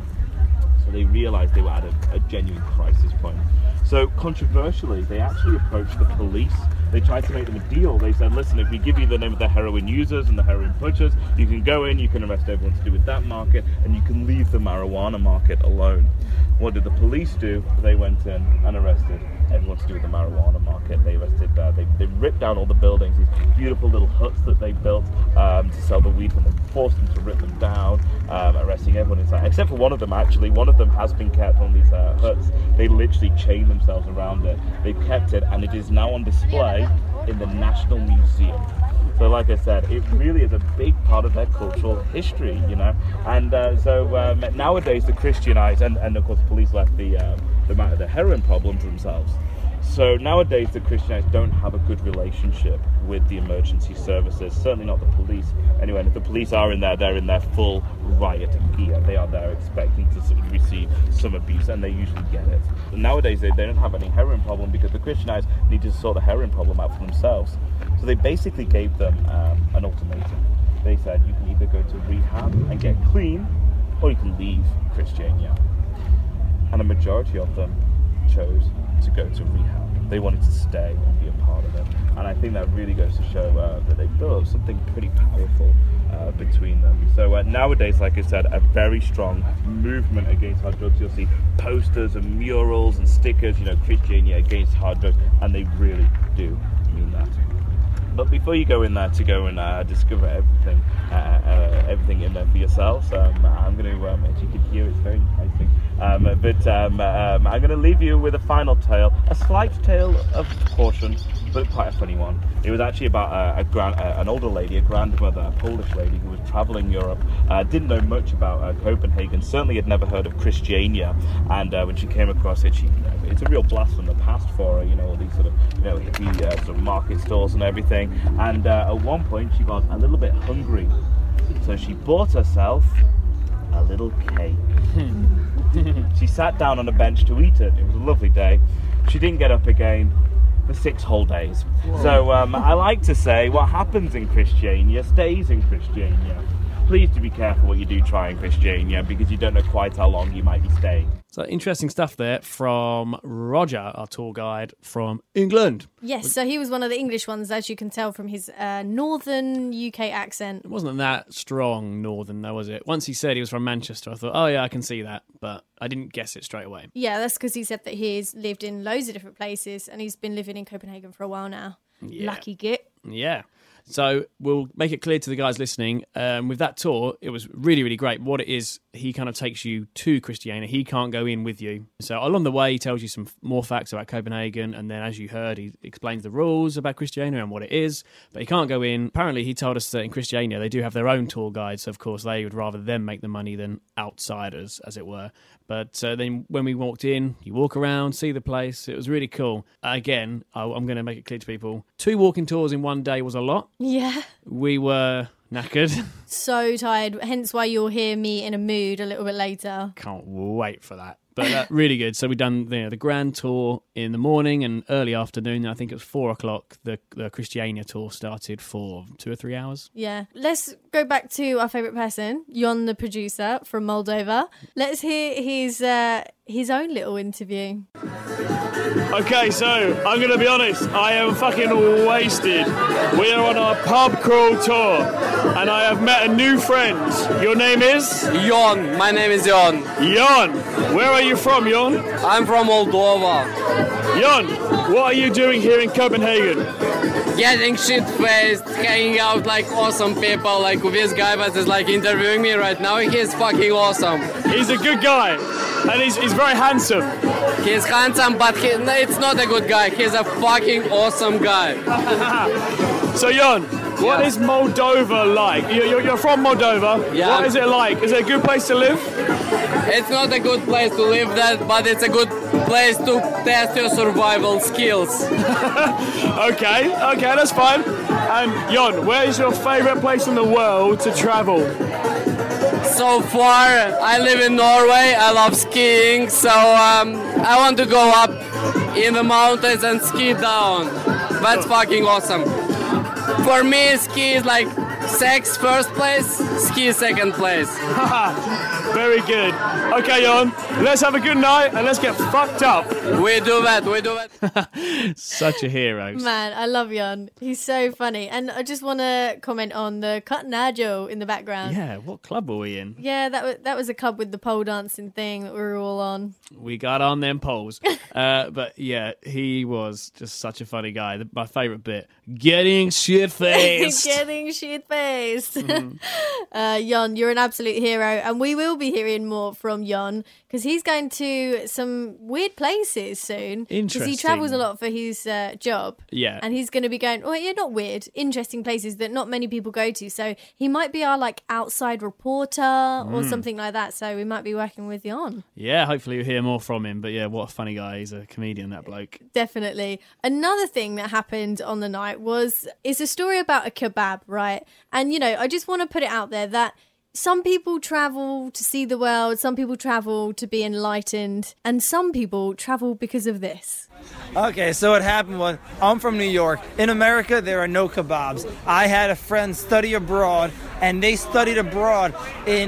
So they realised they were at a genuine crisis point. So controversially, they actually approached the police. They tried to make them a deal. They said, listen, if we give you the name of the heroin users and the heroin pushers, you can go in, you can arrest everyone to do with that market, and you can leave the marijuana market alone. What did the police do? They went in and arrested everyone to do with the marijuana market. They arrested, they ripped down all the buildings, these beautiful little huts that they built to sell the weed, and they forced them to rip them down, arresting everyone inside, except for one of them actually. One of them has been kept on these huts. They literally chained themselves around it. They've kept it, and it is now on display in the National Museum. So like I said, it really is a big part of their cultural history, And so nowadays the Christianites, and of course police left the heroin problem to themselves. So nowadays the Christianites don't have a good relationship with the emergency services, certainly not the police. Anyway, and if the police are in there, they're in their full riot gear. They are there expecting to sort of receive some abuse, and they usually get it. And nowadays they don't have any heroin problem because the Christianites need to sort the heroin problem out for themselves. So they basically gave them an ultimatum. They said you can either go to rehab and get clean, or you can leave Christiania. And a majority of them chose to go to rehab. They wanted to stay and be a part of it. And I think that really goes to show that they built something pretty powerful between them. So nowadays, like I said, a very strong movement against hard drugs. You'll see posters and murals and stickers, Christiania against hard drugs, and they really do mean that. But before you go in there to go and discover everything in there for yourselves, I'm going to, as you can hear, it's very enticing. I'm going to leave you with a final tale, a slight tale of caution, but quite a funny one. It was actually about an older lady, a grandmother, a Polish lady who was traveling Europe, didn't know much about Copenhagen, certainly had never heard of Christiania, and when she came across it, it's a real blast from the past for her, all these sort of, hippie sort of market stalls and everything, and at one point she got a little bit hungry, so she bought herself a little cake. She sat down on a bench to eat it. It was a lovely day. She didn't get up again for 6 whole days. Whoa. So I like to say what happens in Christiania stays in Christiania. Please do be careful what you do try in Christiania, because you don't know quite how long you might be staying. So interesting stuff there from Roger, our tour guide from England. Yes, so he was one of the English ones, as you can tell from his northern UK accent. It wasn't that strong northern though, was it? Once he said he was from Manchester, I thought, oh yeah, I can see that, but I didn't guess it straight away. Yeah, that's because he said that he's lived in loads of different places and he's been living in Copenhagen for a while now. Yeah. Lucky git. Yeah. So we'll make it clear to the guys listening, with that tour, it was really, really great. What it is, he kind of takes you to Christiania. He can't go in with you. So along the way, he tells you some more facts about Copenhagen. And then, as you heard, he explains the rules about Christiania and what it is. But he can't go in. Apparently, he told us that in Christiania, they do have their own tour guides. So, of course, they would rather them make the money than outsiders, as it were. But then when we walked in, you walk around, see the place. It was really cool. Again, I'm going to make it clear to people, 2 walking tours in one day was a lot. Yeah. We were knackered. So tired, hence why you'll hear me in a mood a little bit later. Can't wait for that. But really good. So we've done the grand tour in the morning and early afternoon. I think it was 4 o'clock. The Christiania tour started for 2 or 3 hours. Yeah. Let's go back to our favourite person, Jon, the producer from Moldova. Let's hear his own little interview. Okay, so I'm going to be honest. I am fucking wasted. We are on our pub crawl tour and I have met a new friend. Your name is? Jon. My name is Jon. Jon. Where are you from, Jon? I'm from Moldova. Jon, what are you doing here in Copenhagen? Getting shit-faced, hanging out like awesome people. Like this guy that is like interviewing me right now, he's fucking awesome. He's a good guy. And he's very handsome. He's handsome, but it's not a good guy. He's a fucking awesome guy. So, Jon, what is Moldova like? You're from Moldova. Yeah. What is it like? Is it a good place to live? It's not a good place to live, but it's a good place to test your survival skills. Okay, that's fine. And, Jon, where is your favourite place in the world to travel? So far, I live in Norway. I love skiing, so I want to go up in the mountains and ski down. That's fucking awesome. For me, ski is like sex first place, ski second place. Very good. Okay, Jon, let's have a good night and let's get fucked up. We do that. Such a hero. Man, I love Jon. He's so funny. And I just want to comment on the Cutnajo in the background. Yeah, what club were we in? Yeah, that was a club with the pole dancing thing that we were all on. We got on them poles. But yeah, he was just such a funny guy. My favourite bit, getting shit-faced. Getting shit-faced. Jon, you're an absolute hero. And we will be hearing more from Jon because he's going to some weird places soon. Interesting. Because he travels a lot for his job. Yeah. And he's going to be going, oh yeah, not weird, interesting places that not many people go to. So he might be our like outside reporter or something like that. So we might be working with Jon. Yeah, hopefully you'll hear more from him. But yeah, what a funny guy. He's a comedian, that bloke. Definitely. Another thing that happened on the night is a story about a kebab, right? And, I just want to put it out there that some people travel to see the world, some people travel to be enlightened, and some people travel because of this. Okay, so what happened was, I'm from New York. In America, there are no kebabs. I had a friend study abroad, and they studied abroad in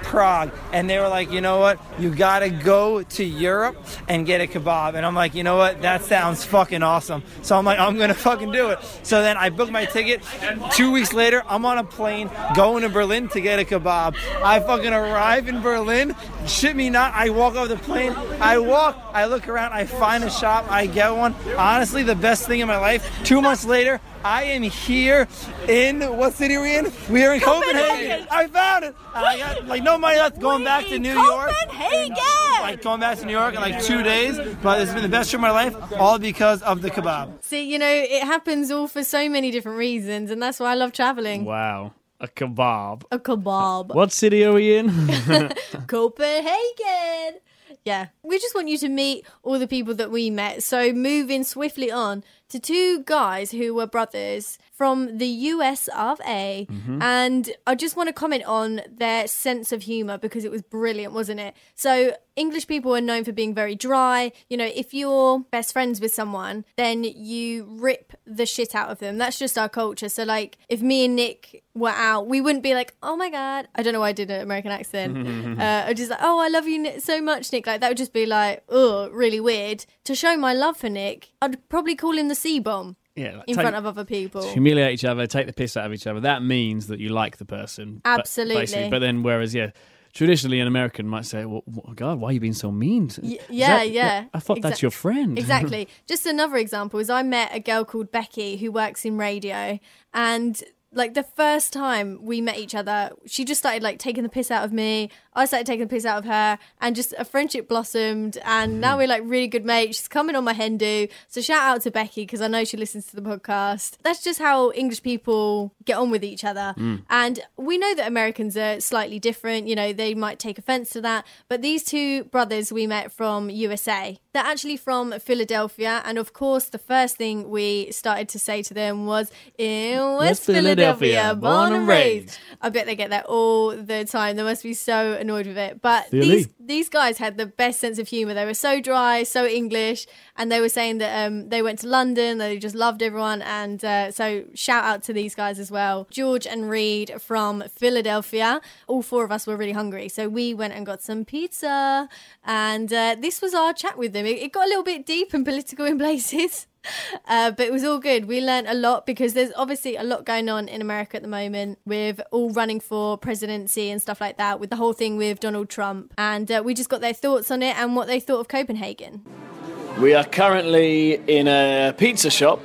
Prague, and they were like, you know what? You gotta go to Europe and get a kebab. And I'm like, you know what? That sounds fucking awesome. So I'm like, I'm gonna fucking do it. So then I booked my ticket. 2 weeks later, I'm on a plane going to Berlin to get a kebab. I fucking arrive in Berlin. Shit me not. I walk off the plane. I walk. I look around. I find a shop. I get one. Honestly, the best thing in my life. 2 months later, I am here in, what city are we in? We are in Copenhagen. I found it. I got like no money left going back to New York. Copenhagen! Like going back to New York in like 2 days. But it's been the best trip of my life, all because of the kebab. See, you know, it happens all for so many different reasons, and that's why I love traveling. Wow. A kebab. A kebab. What city are we in? Copenhagen. Yeah. We just want you to meet all the people that we met. So moving swiftly on to two guys who were brothers from the US of A. And I just want to comment on their sense of humor because it was brilliant, wasn't it? So English people are known for being very dry. You know, if you're best friends with someone, then you rip the shit out of them. That's just our culture. So like if me and Nick were out, we wouldn't be like, oh my God. I don't know why I did an American accent. I'd just like, oh, I love you so much, Nick. Like that would just be like, oh, really weird. To show my love for Nick, I'd probably call him the C-bomb. Yeah, like in front of other people. Humiliate each other, take the piss out of each other. That means that you like the person. Absolutely. Basically. But then whereas, traditionally an American might say, well, God, why are you being so mean? Yeah. I thought that's your friend. Exactly. Just another example is I met a girl called Becky who works in radio, and like the first time we met each other, she just started like taking the piss out of me. I started taking the piss out of her, and just a friendship blossomed. And now we're like really good mates. She's coming on my hen do. So shout out to Becky because I know she listens to the podcast. That's just how English people get on with each other. And we know that Americans are slightly different. You know, they might take offense to that. But these two brothers we met from USA, they're actually from Philadelphia. And of course, the first thing we started to say to them was, in West Philadelphia, born and raised. I bet they get that all the time. They must be so annoyed with it. But these guys had the best sense of humour. They were so dry, so English, and they were saying that they went to London, they just loved everyone. And so shout out to these guys as well. George and Reed from Philadelphia. All four of us were really hungry, so we went and got some pizza. And this was our chat with them. It got a little bit deep and political in places. But it was all good. We learned a lot because there's obviously a lot going on in America at the moment with all running for presidency and stuff like that, with the whole thing with Donald Trump. And we just got their thoughts on it and what they thought of Copenhagen. We are currently in a pizza shop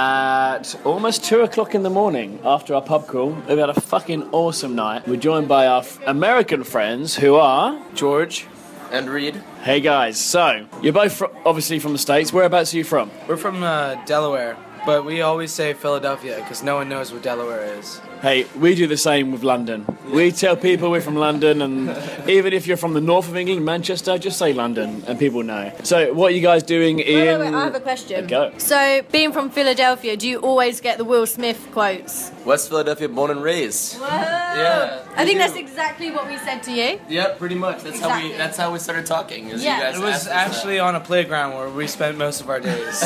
at almost 2 o'clock in the morning after our pub crawl. We've had a fucking awesome night. We're joined by our American friends who are George and Reed. Hey guys, so you're both obviously from the States. Whereabouts are you from? We're from Delaware, but we always say Philadelphia because no one knows what Delaware is. Hey, we do the same with London. We tell people we're from London, and even if you're from the north of England, Manchester, just say London, and people know. So, what are you guys doing in... Wait, I have a question. Go. So, being from Philadelphia, do you always get the Will Smith quotes? West Philadelphia, born and raised. Whoa! Yeah. I think that's exactly what we said to you. Yeah, pretty much. That's how we started talking. You guys it was actually on a playground where we spent most of our days.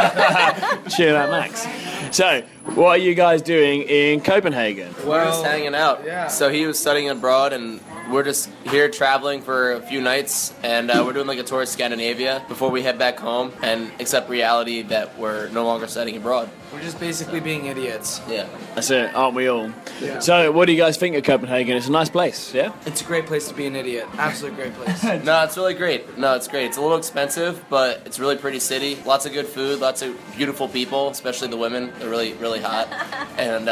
Cheer out, Max. So, what are you guys doing in Copenhagen? We're just hanging out. Yeah. So he was studying abroad, and we're just here traveling for a few nights, and we're doing like a tour of Scandinavia before we head back home and accept reality that we're no longer studying abroad. We're just basically being idiots. Yeah. That's it, aren't we all? Yeah. So, what do you guys think of Copenhagen? It's a nice place, yeah? It's a great place to be an idiot. Absolutely great place. No, it's really great. No, it's great. It's a little expensive, but it's a really pretty city. Lots of good food, lots of beautiful people, especially the women. They're really, really hot. And,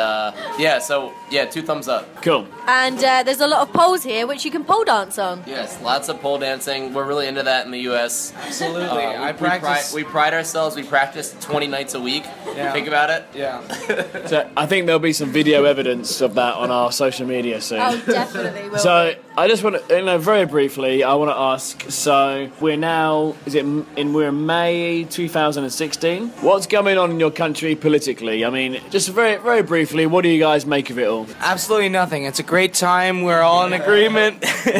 so 2 thumbs up. Cool. And there's a lot of poles here, which you can pole dance on. Yes, lots of pole dancing. We're really into that in the U.S. Absolutely. We pride ourselves. We practice 20 nights a week. Yeah. Think about it. Yeah. So I think there'll be some video evidence of that on our social media soon. Oh, definitely will. So I just want to, very briefly, I want to ask. So we're now, we're in May 2016. What's going on in your country politically? I mean, just very, very briefly, what do you guys make of it all? Absolutely nothing. It's a great time. We're all in agreement.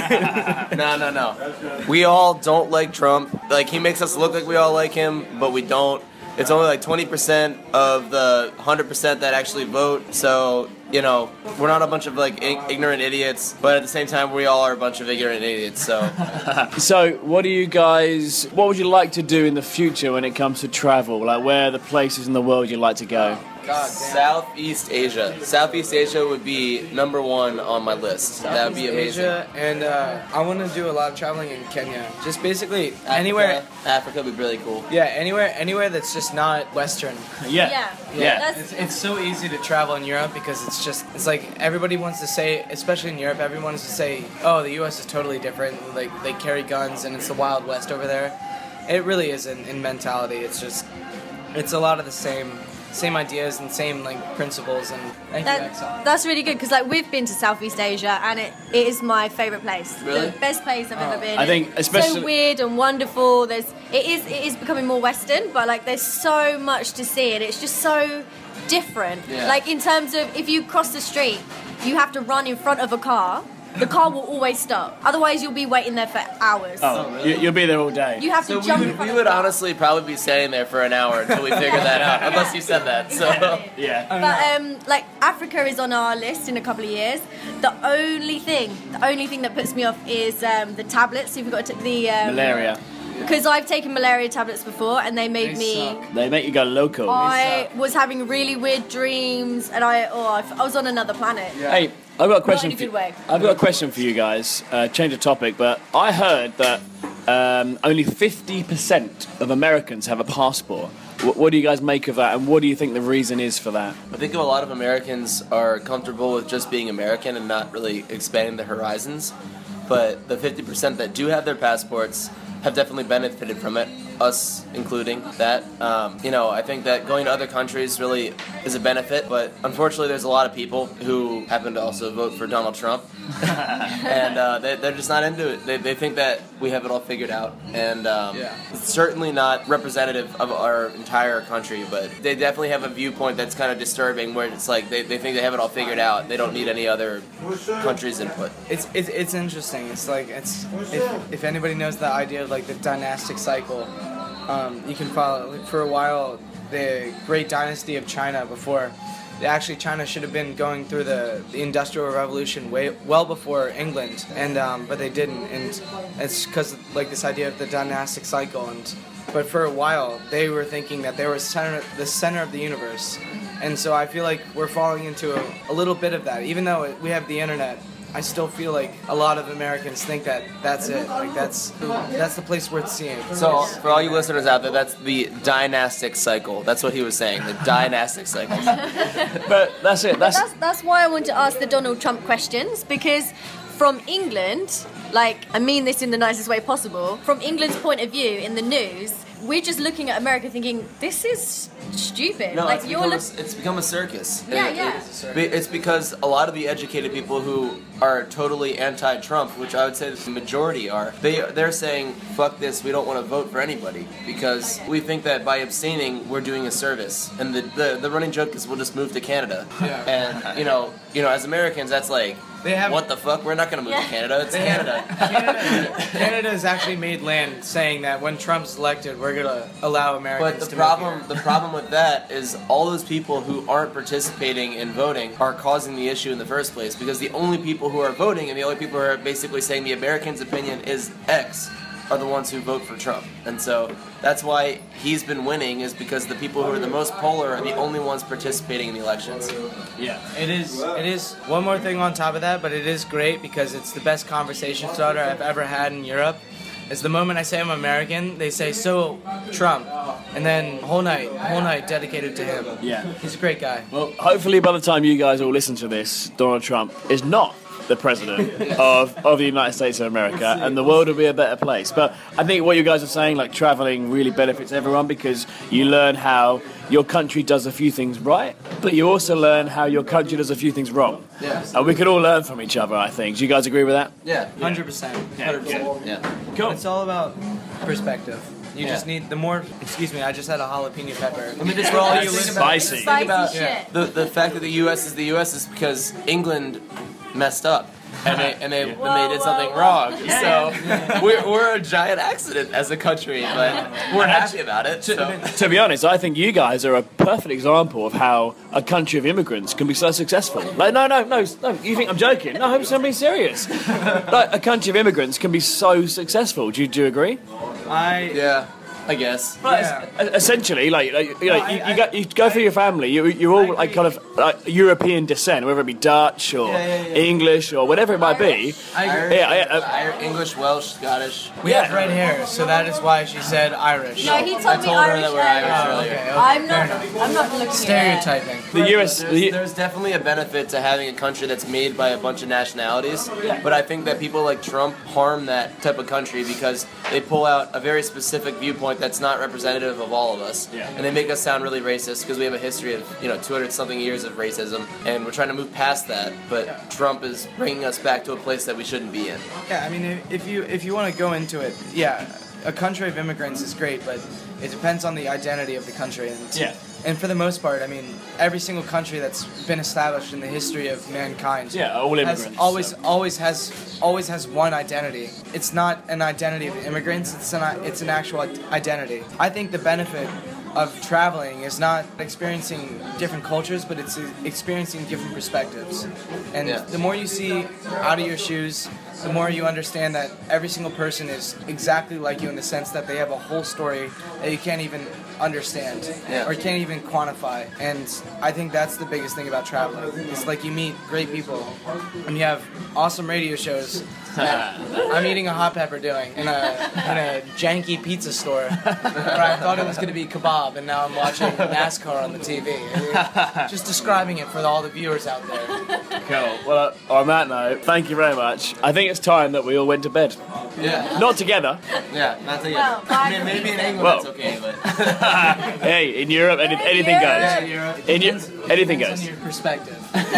No. We all don't like Trump. Like, he makes us look like we all like him, but we don't. It's only like 20% of the 100% that actually vote, so you know, we're not a bunch of like ignorant idiots, but at the same time, we all are a bunch of ignorant idiots. So, So, what would you like to do in the future when it comes to travel? Like, where are the places in the world you'd like to go? Southeast Asia. Southeast Asia would be number one on my list. That would be amazing. Asia, and I want to do a lot of traveling in Kenya. Just basically anywhere. Africa would be really cool. Yeah, anywhere that's just not Western. Yeah. It's so easy to travel in Europe because it's like everybody wants to say, especially in Europe, everyone wants to say, oh, the U.S. is totally different. Like they carry guns and it's the Wild West over there. It really isn't in mentality. It's a lot of the same ideas and same like principles and that's really good because like we've been to Southeast Asia and it is my favorite place. Really? The best place I've ever been. I think especially so weird and wonderful. It is becoming more Western, but like there's so much to see and it's just so different. Yeah. Like in terms of if you cross the street, you have to run in front of a car. The car will always stop. Otherwise, you'll be waiting there for hours. Oh, really? You'll be there all day. You have to jump in front We would honestly probably be standing there for an hour until we figure that out, unless you said that. So yeah. But like Africa is on our list in a couple of years. The only thing that puts me off is the tablets. You've got the Malaria. Because I've taken malaria tablets before and they made me. They make you go loco. I was having really weird dreams and I was on another planet. Hey, I've got a question. Not in a good way. I've got a question for you guys. Change the topic, but I heard that only 50% of Americans have a passport. What do you guys make of that, and what do you think the reason is for that? I think a lot of Americans are comfortable with just being American and not really expanding their horizons. But the 50% that do have their passports have definitely benefited from it, us including that. I think that going to other countries really is a benefit, but unfortunately there's a lot of people who happen to also vote for Donald Trump, and they're just not into it. They think that we have it all figured out, and it's certainly not representative of our entire country, but they definitely have a viewpoint that's kind of disturbing, where it's like they think they have it all figured out. They don't need any other country's input. It's interesting. It's like if anybody knows the idea of like the dynastic cycle, you can follow for a while the great dynasty of China before. Actually, China should have been going through the Industrial Revolution well before England, and but they didn't, and it's because like this idea of the dynastic cycle. But for a while, they were thinking that they were the center of the universe, and so I feel like we're falling into a little bit of that. Even though we have the internet, I still feel like a lot of Americans think that that's it. Like that's the place worth seeing. So for all you listeners out there, that's the dynastic cycle. That's what he was saying, the dynastic cycle. But that's it. That's why I want to ask the Donald Trump questions, because from England, like I mean this in the nicest way possible, from England's point of view in the news, we're just looking at America thinking, this is stupid. No, like it's become a circus. Yeah. It's because a lot of the educated people who are totally anti-Trump, which I would say the majority are, they're saying, fuck this, we don't want to vote for anybody, because we think that by abstaining, we're doing a service. And the running joke is we'll just move to Canada. Yeah. And, you know, as Americans, that's like, what the fuck? We're not going to move to Canada. It's Canada. Canada has actually made land saying that when Trump's elected, we're going to allow Americans to move here. The problem with that is all those people who aren't participating in voting are causing the issue in the first place, because the only people who are voting and the only people who are basically saying the Americans' opinion is X are the ones who vote for Trump. And so that's why he's been winning, is because the people who are the most polar are the only ones participating in the elections. Yeah, it is one more thing on top of that, but it is great because it's the best conversation starter I've ever had in Europe. Is the moment I say I'm American, they say, so Trump, and then whole night dedicated to him. Yeah, he's a great guy. Well, hopefully by the time you guys all listen to this, Donald Trump is not the president of the United States of America, and the world will be a better place. But I think what you guys are saying, like traveling really benefits everyone, because you learn how your country does a few things right, but you also learn how your country does a few things wrong. Yes. And we could all learn from each other, I think. Do you guys agree with that? Yeah. 100%. 100%. Yeah. Cool. It's all about perspective. You just need the more. Excuse me, I just had a jalapeno pepper. Let me just for all think you about, listeners. think about the fact that the U.S. is the U.S. is because England messed up. and they did something wrong. So we're a giant accident as a country, but we're happy about it. To be honest, I think you guys are a perfect example of how a country of immigrants can be so successful. Like, no, you think I'm joking? No, I'm being serious. Like, a country of immigrants can be so successful. Do you agree? Yeah. I guess. But essentially, you go for your family. You're all like kind of like European descent, whether it be Dutch or English or whatever it might be. English, Welsh, Scottish. We have red hair, so that is why she said Irish. No, he told me her that we're Irish earlier. Okay. I'm not looking Stereotyping. The US. There's definitely a benefit to having a country that's made by a bunch of nationalities, but I think that people like Trump harm that type of country because they pull out a very specific viewpoint that's not representative of all of us, and they make us sound really racist because we have a history of 200-something years of racism, and we're trying to move past that. But Trump is bringing us back to a place that we shouldn't be in. Yeah, I mean, if you want to go into it, a country of immigrants is great, but it depends on the identity of the country. And for the most part, I mean, every single country that's been established in the history of mankind, all immigrants, always has one identity. It's not an identity of immigrants; it's an actual identity. I think the benefit of traveling is not experiencing different cultures, but it's experiencing different perspectives. And the more you see out of your shoes, the more you understand that every single person is exactly like you in the sense that they have a whole story that you can't even understand or can't even quantify. And I think that's the biggest thing about traveling. It's like you meet great people and you have awesome radio shows that I'm eating a hot pepper doing in a janky pizza store where I thought it was going to be kebab, and now I'm watching NASCAR on the TV. Just describing it for all the viewers out there. Cool. Well, on that note, thank you very much. I think it's time that we all went to bed. Yeah. Not together. Yeah, not together. I mean, maybe in England it's okay, but... Hey, in Europe, anything goes. Yeah, Europe. Anything goes. On your perspective.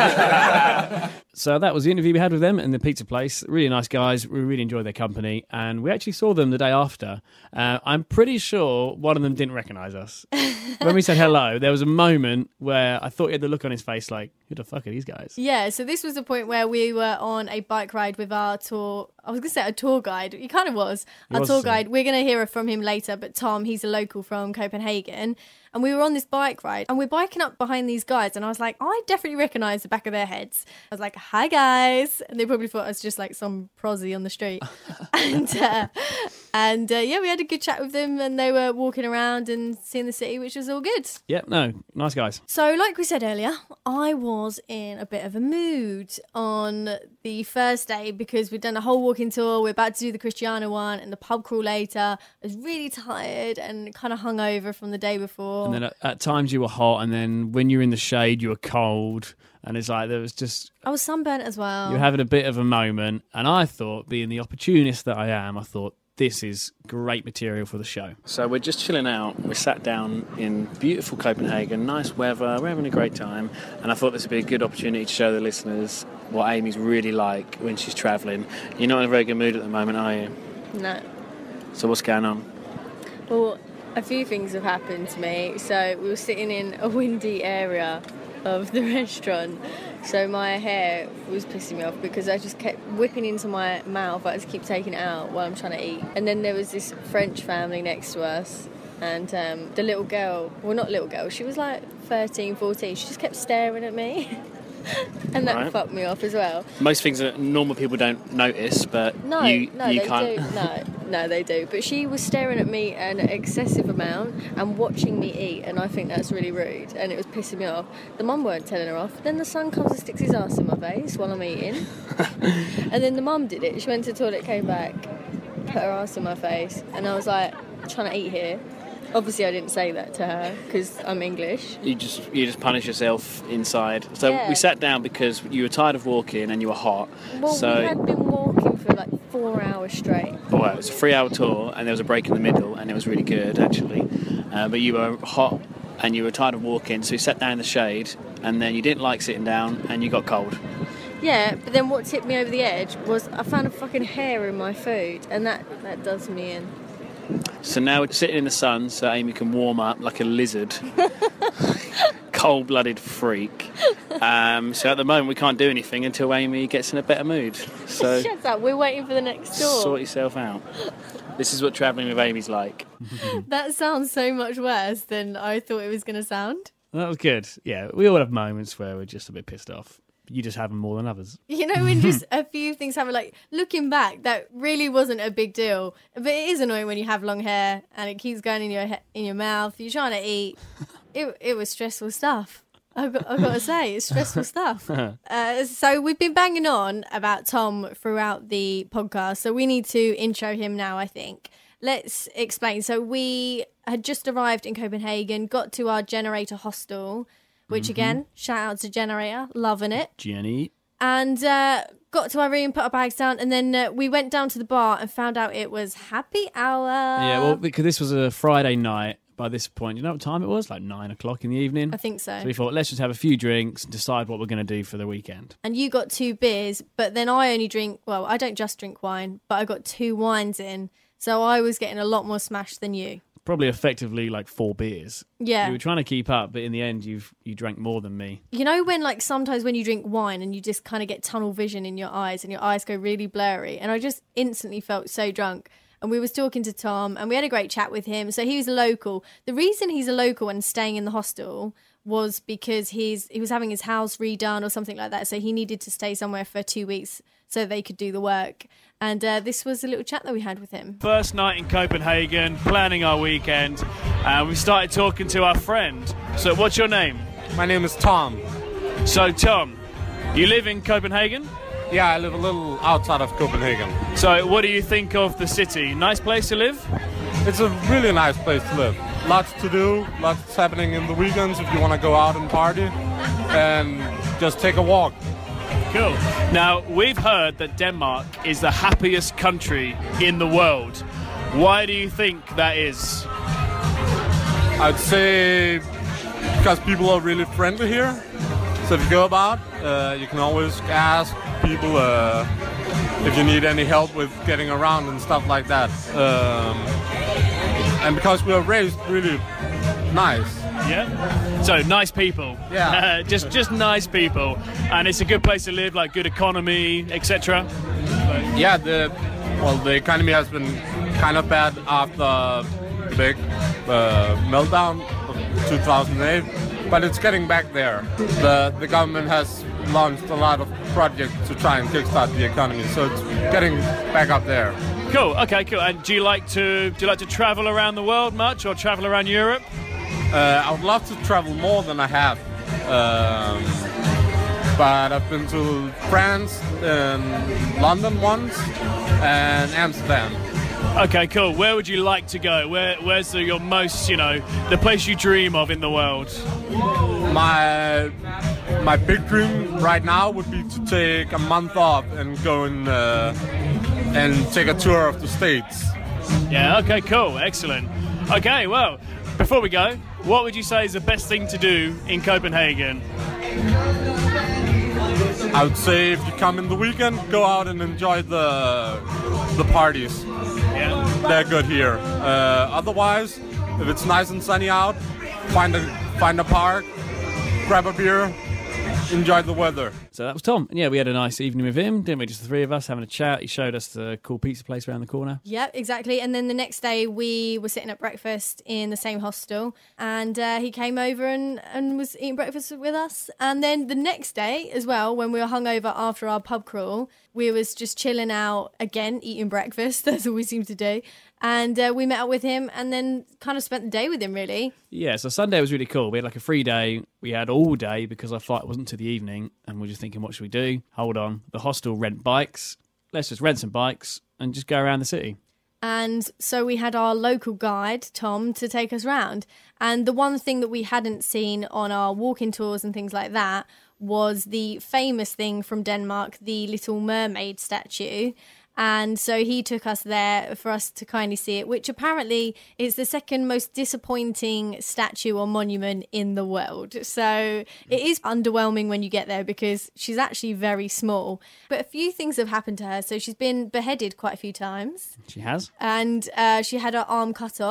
So that was the interview we had with them in the pizza place. Really nice guys. We really enjoyed their company. And we actually saw them the day after. I'm pretty sure one of them didn't recognise us. When we said hello, there was a moment where I thought he had the look on his face like, who the fuck are these guys? Yeah, so this was the point where we were on a bike ride with our tour. I was going to say a tour guide. He kind of was. Our tour guide. We're going to hear from him later. But Tom, he's a local from Copenhagen. And we were on this bike ride and we're biking up behind these guys. And I was like, I definitely recognise the back of their heads. I was like, hi, guys. And they probably thought I was just like some prosy on the street. and we had a good chat with them. And they were walking around and seeing the city, which was all good. Yeah, no, nice guys. So like we said earlier, I was in a bit of a mood on the first day because we'd done a whole walking tour. We're about to do the Cristiano one and the pub crawl later. I was really tired and kind of hungover from the day before. And then at times you were hot, and then when you were in the shade, you were cold. And it's like, there was just... I was sunburnt as well. You were having a bit of a moment. And I thought, being the opportunist that I am, I thought, this is great material for the show. So we're just chilling out. We sat down in beautiful Copenhagen, nice weather, we're having a great time. And I thought this would be a good opportunity to show the listeners what Amy's really like when she's travelling. You're not in a very good mood at the moment, are you? No. So what's going on? Well, a few things have happened to me. So we were sitting in a windy area of the restaurant, so my hair was pissing me off because I just kept whipping into my mouth. I had to keep taking it out while I'm trying to eat. And then there was this French family next to us, and the little girl, well, not little girl, she was like 13, 14, she just kept staring at me. And that fucked me off as well. Most things that normal people don't notice, but you can't. No, they do. But she was staring at me an excessive amount and watching me eat, and I think that's really rude, and it was pissing me off. The mum weren't telling her off. Then the son comes and sticks his ass in my face while I'm eating. And then the mum did it. She went to the toilet, came back, put her ass in my face, and I was like, trying to eat here. Obviously, I didn't say that to her because I'm English. You just punish yourself inside. So we sat down because you were tired of walking and you were hot. Well, so we had been walking for like 4 hours straight. Well, it was a 3-hour tour and there was a break in the middle and it was really good actually. But you were hot and you were tired of walking, so you sat down in the shade and then you didn't like sitting down and you got cold. Yeah, but then what tipped me over the edge was I found a fucking hair in my food, and that does me in. So now we're sitting in the sun so Amy can warm up like a lizard. cold-blooded freak. So at the moment we can't do anything until Amy gets in a better mood. So Shut up, we're waiting for the next door. sort yourself out. This is what travelling with Amy's like. That sounds so much worse than I thought it was going to sound. That was good. Yeah, we all have moments where we're just a bit pissed off. You just have them more than others. You know, when just a few things happen, like looking back, that really wasn't a big deal. But it is annoying when you have long hair and it keeps going in your mouth. You're trying to eat. It was stressful stuff. I've got to say, it's stressful stuff. So we've been banging on about Tom throughout the podcast. So we need to intro him now, I think. Let's explain. So we had just arrived in Copenhagen, got to our Generator hostel, which again, shout out to Generator, loving it. Jenny. And got to our room, put our bags down, and then we went down to the bar and found out it was happy hour. Yeah, well, because this was a Friday night by this point. You know what time it was? Like 9 o'clock in the evening. I think so. So we thought, let's just have a few drinks and decide what we're going to do for the weekend. And you got 2 beers, but then I only drink, well, I don't just drink wine, but I got 2 wines in. So I was getting a lot more smashed than you. Probably effectively like 4 beers. Yeah. We were trying to keep up, but in the end, you drank more than me. You know when like sometimes when you drink wine and you just kind of get tunnel vision in your eyes and your eyes go really blurry, and I just instantly felt so drunk. And we was talking to Tom and we had a great chat with him. So he was a local. The reason he's a local and staying in the hostel was because he was having his house redone or something like that. So he needed to stay somewhere for 2 weeks so they could do the work. And this was a little chat that we had with him. First night in Copenhagen, planning our weekend, and we started talking to our friend. So what's your name? My name is Tom. So Tom, you live in Copenhagen? Yeah, I live a little outside of Copenhagen. So what do you think of the city? Nice place to live? It's a really nice place to live. Lots to do, lots happening in the weekends if you want to go out and party and just take a walk. Cool. Now, we've heard that Denmark is the happiest country in the world. Why do you think that is? I'd say because people are really friendly here. So if you go about, you can always ask people if you need any help with getting around and stuff like that. And because we are raised really nice. Yeah. So nice people. Yeah. just nice people, and it's a good place to live, like good economy, etc. Yeah. The economy has been kind of bad after the big meltdown of 2008, but it's getting back there. The government has launched a lot of projects to try and kickstart the economy, so it's getting back up there. Cool. Okay. Cool. And do you like to travel around the world much, or travel around Europe? I would love to travel more than I have, but I've been to France and London once, and Amsterdam. Okay, cool. Where would you like to go? Where's your most, the place you dream of in the world? My big dream right now would be to take a month off and go and take a tour of the States. Yeah, okay, cool. Excellent. Okay, well, before we go, what would you say is the best thing to do in Copenhagen? I would say if you come in the weekend, go out and enjoy the parties. Yeah. They're good here. Otherwise, if it's nice and sunny out, find a park, grab a beer, enjoy the weather. So that was Tom. And yeah, we had a nice evening with him, didn't we? Just the 3 of us having a chat. He showed us the cool pizza place around the corner. Yep, exactly. And then the next day we were sitting at breakfast in the same hostel, and he came over and was eating breakfast with us. And then the next day as well, when we were hungover after our pub crawl, we was just chilling out again, eating breakfast. That's all we seemed to do. And we met up with him and then kind of spent the day with him, really. Yeah, so Sunday was really cool. We had like a free day. We had all day because our flight wasn't to the evening. And we're just thinking, what should we do? Hold on. The hostel rent bikes. Let's just rent some bikes and just go around the city. And so we had our local guide, Tom, to take us round. And the one thing that we hadn't seen on our walking tours and things like that was the famous thing from Denmark, the Little Mermaid statue. And so he took us there for us to kindly see it, which apparently is the second most disappointing statue or monument in the world. So it is underwhelming when you get there because she's actually very small. But a few things have happened to her. So she's been beheaded quite a few times. She has. And she had her arm cut off.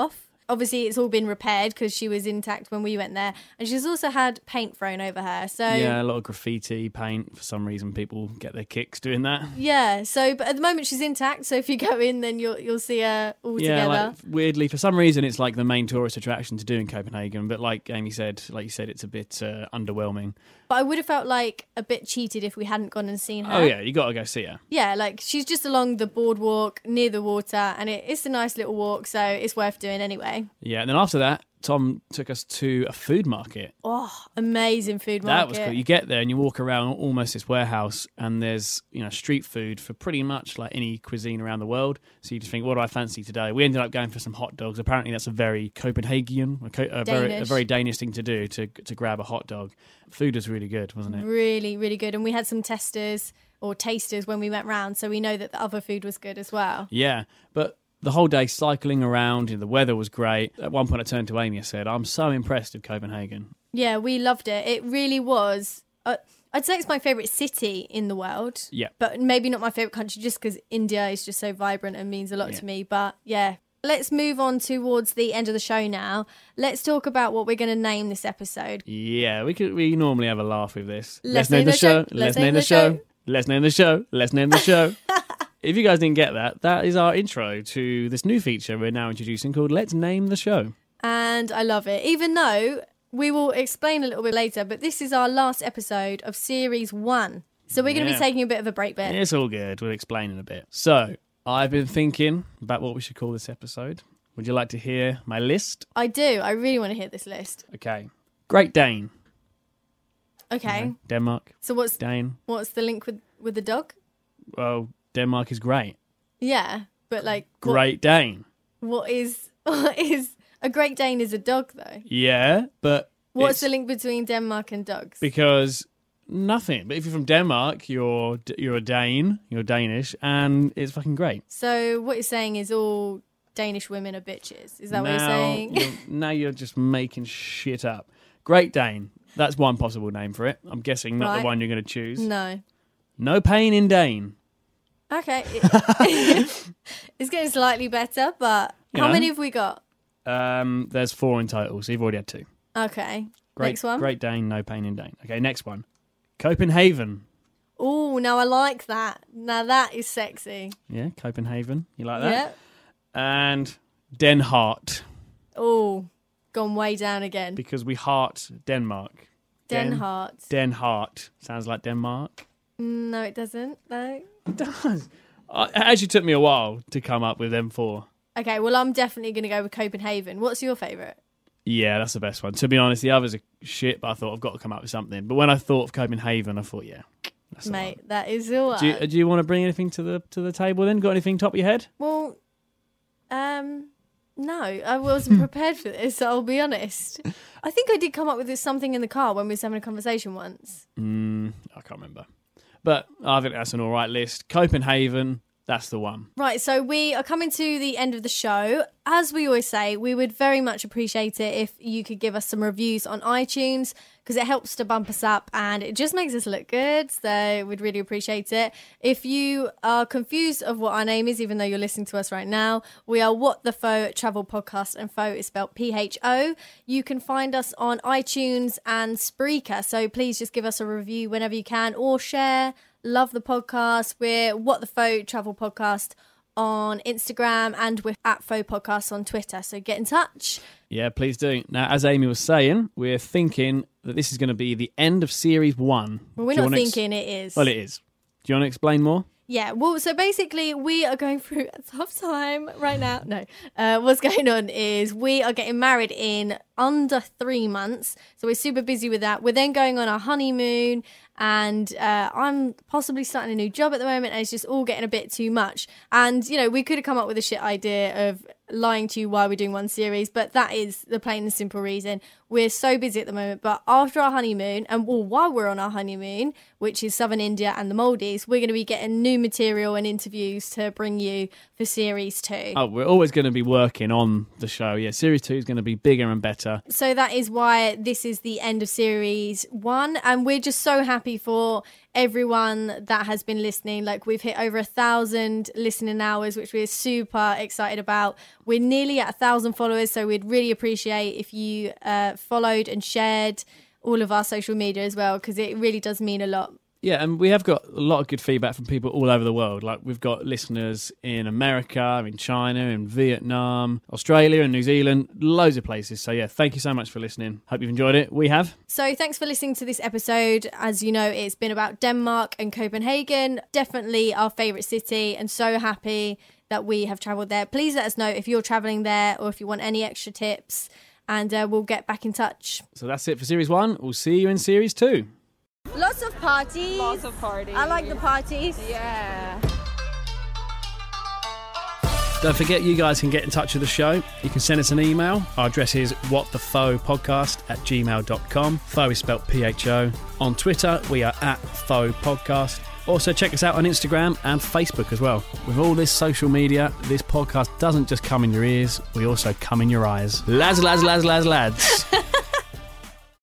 obviously it's all been repaired because she was intact when we went there, and she's also had paint thrown over her. So yeah, a lot of graffiti paint. For some reason, people get their kicks doing that. Yeah. So, but at the moment she's intact. So if you go in, then you'll see her all Yeah, together. like, weirdly, for some reason, it's like the main tourist attraction to do in Copenhagen. But like Amy said, like you said, it's a bit underwhelming. But I would have felt like a bit cheated if we hadn't gone and seen her. Oh yeah, you got to go see her. Yeah, like she's just along the boardwalk near the water, and it's a nice little walk, so it's worth doing anyway. Yeah, and then after that, Tom took us to a food market. Oh, amazing food market. That was cool. You get there and you walk around almost this warehouse, and there's street food for pretty much like any cuisine around the world. So you just think, what do I fancy today? We ended up going for some hot dogs. Apparently, that's a very Copenhagen, a very Danish thing to do, to grab a hot dog. Food was really good, wasn't it? Really, really good. And we had some tasters when we went round, so we know that the other food was good as well. Yeah, but the whole day cycling around, the weather was great. At one point I turned to Amy and said, I'm so impressed with Copenhagen. Yeah, we loved it. It really was. I'd say it's my favourite city in the world. Yeah. But maybe not my favourite country, just because India is just so vibrant and means a lot to me. But yeah, let's move on towards the end of the show now. Let's talk about what we're going to name this episode. Yeah, we normally have a laugh with this. Let's name the show. Let's name the show. Let's name the show. Let's name the show. If you guys didn't get that, that is our intro to this new feature we're now introducing called Let's Name the Show. And I love it, even though we will explain a little bit later, but this is our last episode of Series 1. So we're going to be taking a bit of a break bit. It's all good. We'll explain in a bit. So, I've been thinking about what we should call this episode. Would you like to hear my list? I do. I really want to hear this list. Okay. Great Dane. Okay. Denmark. So what's Dane. the link with the dog? Well, Denmark is great. Yeah, but like Great Dane. What is a Great Dane is a dog though? Yeah, but what's the link between Denmark and dogs? Because nothing. But if you're from Denmark, you're a Dane, you're Danish, and it's fucking great. So what you're saying is all Danish women are bitches. Is that what you're saying? Now you're just making shit up. Great Dane. That's one possible name for it. I'm guessing not the one you're going to choose. No. No pain in Dane. Okay. It's getting slightly better, but how many have we got? There's 4 in total, so you've already had 2. Okay. Next one. Great Dane, no pain in Dane. Okay, next one. Copenhagen. Oh, now I like that. Now that is sexy. Yeah, Copenhagen. You like that? Yeah. And Den Haag. Oh, gone way down again. Because we heart Denmark. Den Haag. Den Haag. Sounds like Denmark. No, it doesn't. No. It does. It actually took me a while to come up with them 4. Okay, well, I'm definitely going to go with Copenhagen. What's your favourite? Yeah, that's the best one. To be honest, the others are shit, but I thought I've got to come up with something. But when I thought of Copenhagen, I thought, yeah, that's the Mate, one. that is the one. Do you want to bring anything to the table then? Got anything top of your head? Well, no, I wasn't prepared for this, I'll be honest. I think I did come up with something in the car when we was having a conversation once. I can't remember. But I think that's an all right list. Copenhagen, that's the one. Right, so we are coming to the end of the show. As we always say, we would very much appreciate it if you could give us some reviews on iTunes, because it helps to bump us up and it just makes us look good. So we'd really appreciate it. If you are confused of what our name is, even though you're listening to us right now, we are What the Pho Travel Podcast, and Pho is spelled PHO. You can find us on iTunes and Spreaker. So please just give us a review whenever you can, or share. Love the podcast. We're What the Pho Travel Podcast on Instagram, and we're at Pho Podcast on Twitter. So get in touch. Yeah, please do. Now, as Amy was saying, we're thinking that this is going to be the end of Series 1. Well, we're not thinking it is. Well, it is. Do you want to explain more? Yeah, well, so basically we are going through a tough time right now. No, what's going on is we are getting married in under 3 months. So we're super busy with that. We're then going on our honeymoon, and I'm possibly starting a new job at the moment, and it's just all getting a bit too much. And, you know, we could have come up with a shit idea of lying to you why we're doing one series, but that is the plain and simple reason. We're so busy at the moment, but after our honeymoon, and while we're on our honeymoon, which is Southern India and the Maldives, we're going to be getting new material and interviews to bring you for Series 2. Oh, we're always going to be working on the show. Yeah, Series 2 is going to be bigger and better. So that is why this is the end of Series 1, and we're just so happy for everyone that has been listening. Like, we've hit over 1,000 listening hours, which we're super excited about. We're nearly at 1,000 followers, so we'd really appreciate if you followed and shared all of our social media as well, because it really does mean a lot. Yeah, and we have got a lot of good feedback from people all over the world. Like, we've got listeners in America, in China, in Vietnam, Australia and New Zealand, loads of places. So yeah, thank you so much for listening. Hope you've enjoyed it. We have. So thanks for listening to this episode. As you know, it's been about Denmark and Copenhagen. Definitely our favourite city, and so happy that we have travelled there. Please let us know if you're travelling there or if you want any extra tips, and we'll get back in touch. So that's it for Series 1. We'll see you in Series 2. Lots of parties. Lots of parties. I like the parties. Yeah. Don't forget, you guys can get in touch with the show. You can send us an email. Our address is whatthefaux@gmail.com. Faux is spelled PHO. On Twitter, we are @Faux Podcast. Also, check us out on Instagram and Facebook as well. With all this social media, this podcast doesn't just come in your ears, we also come in your eyes. Lads.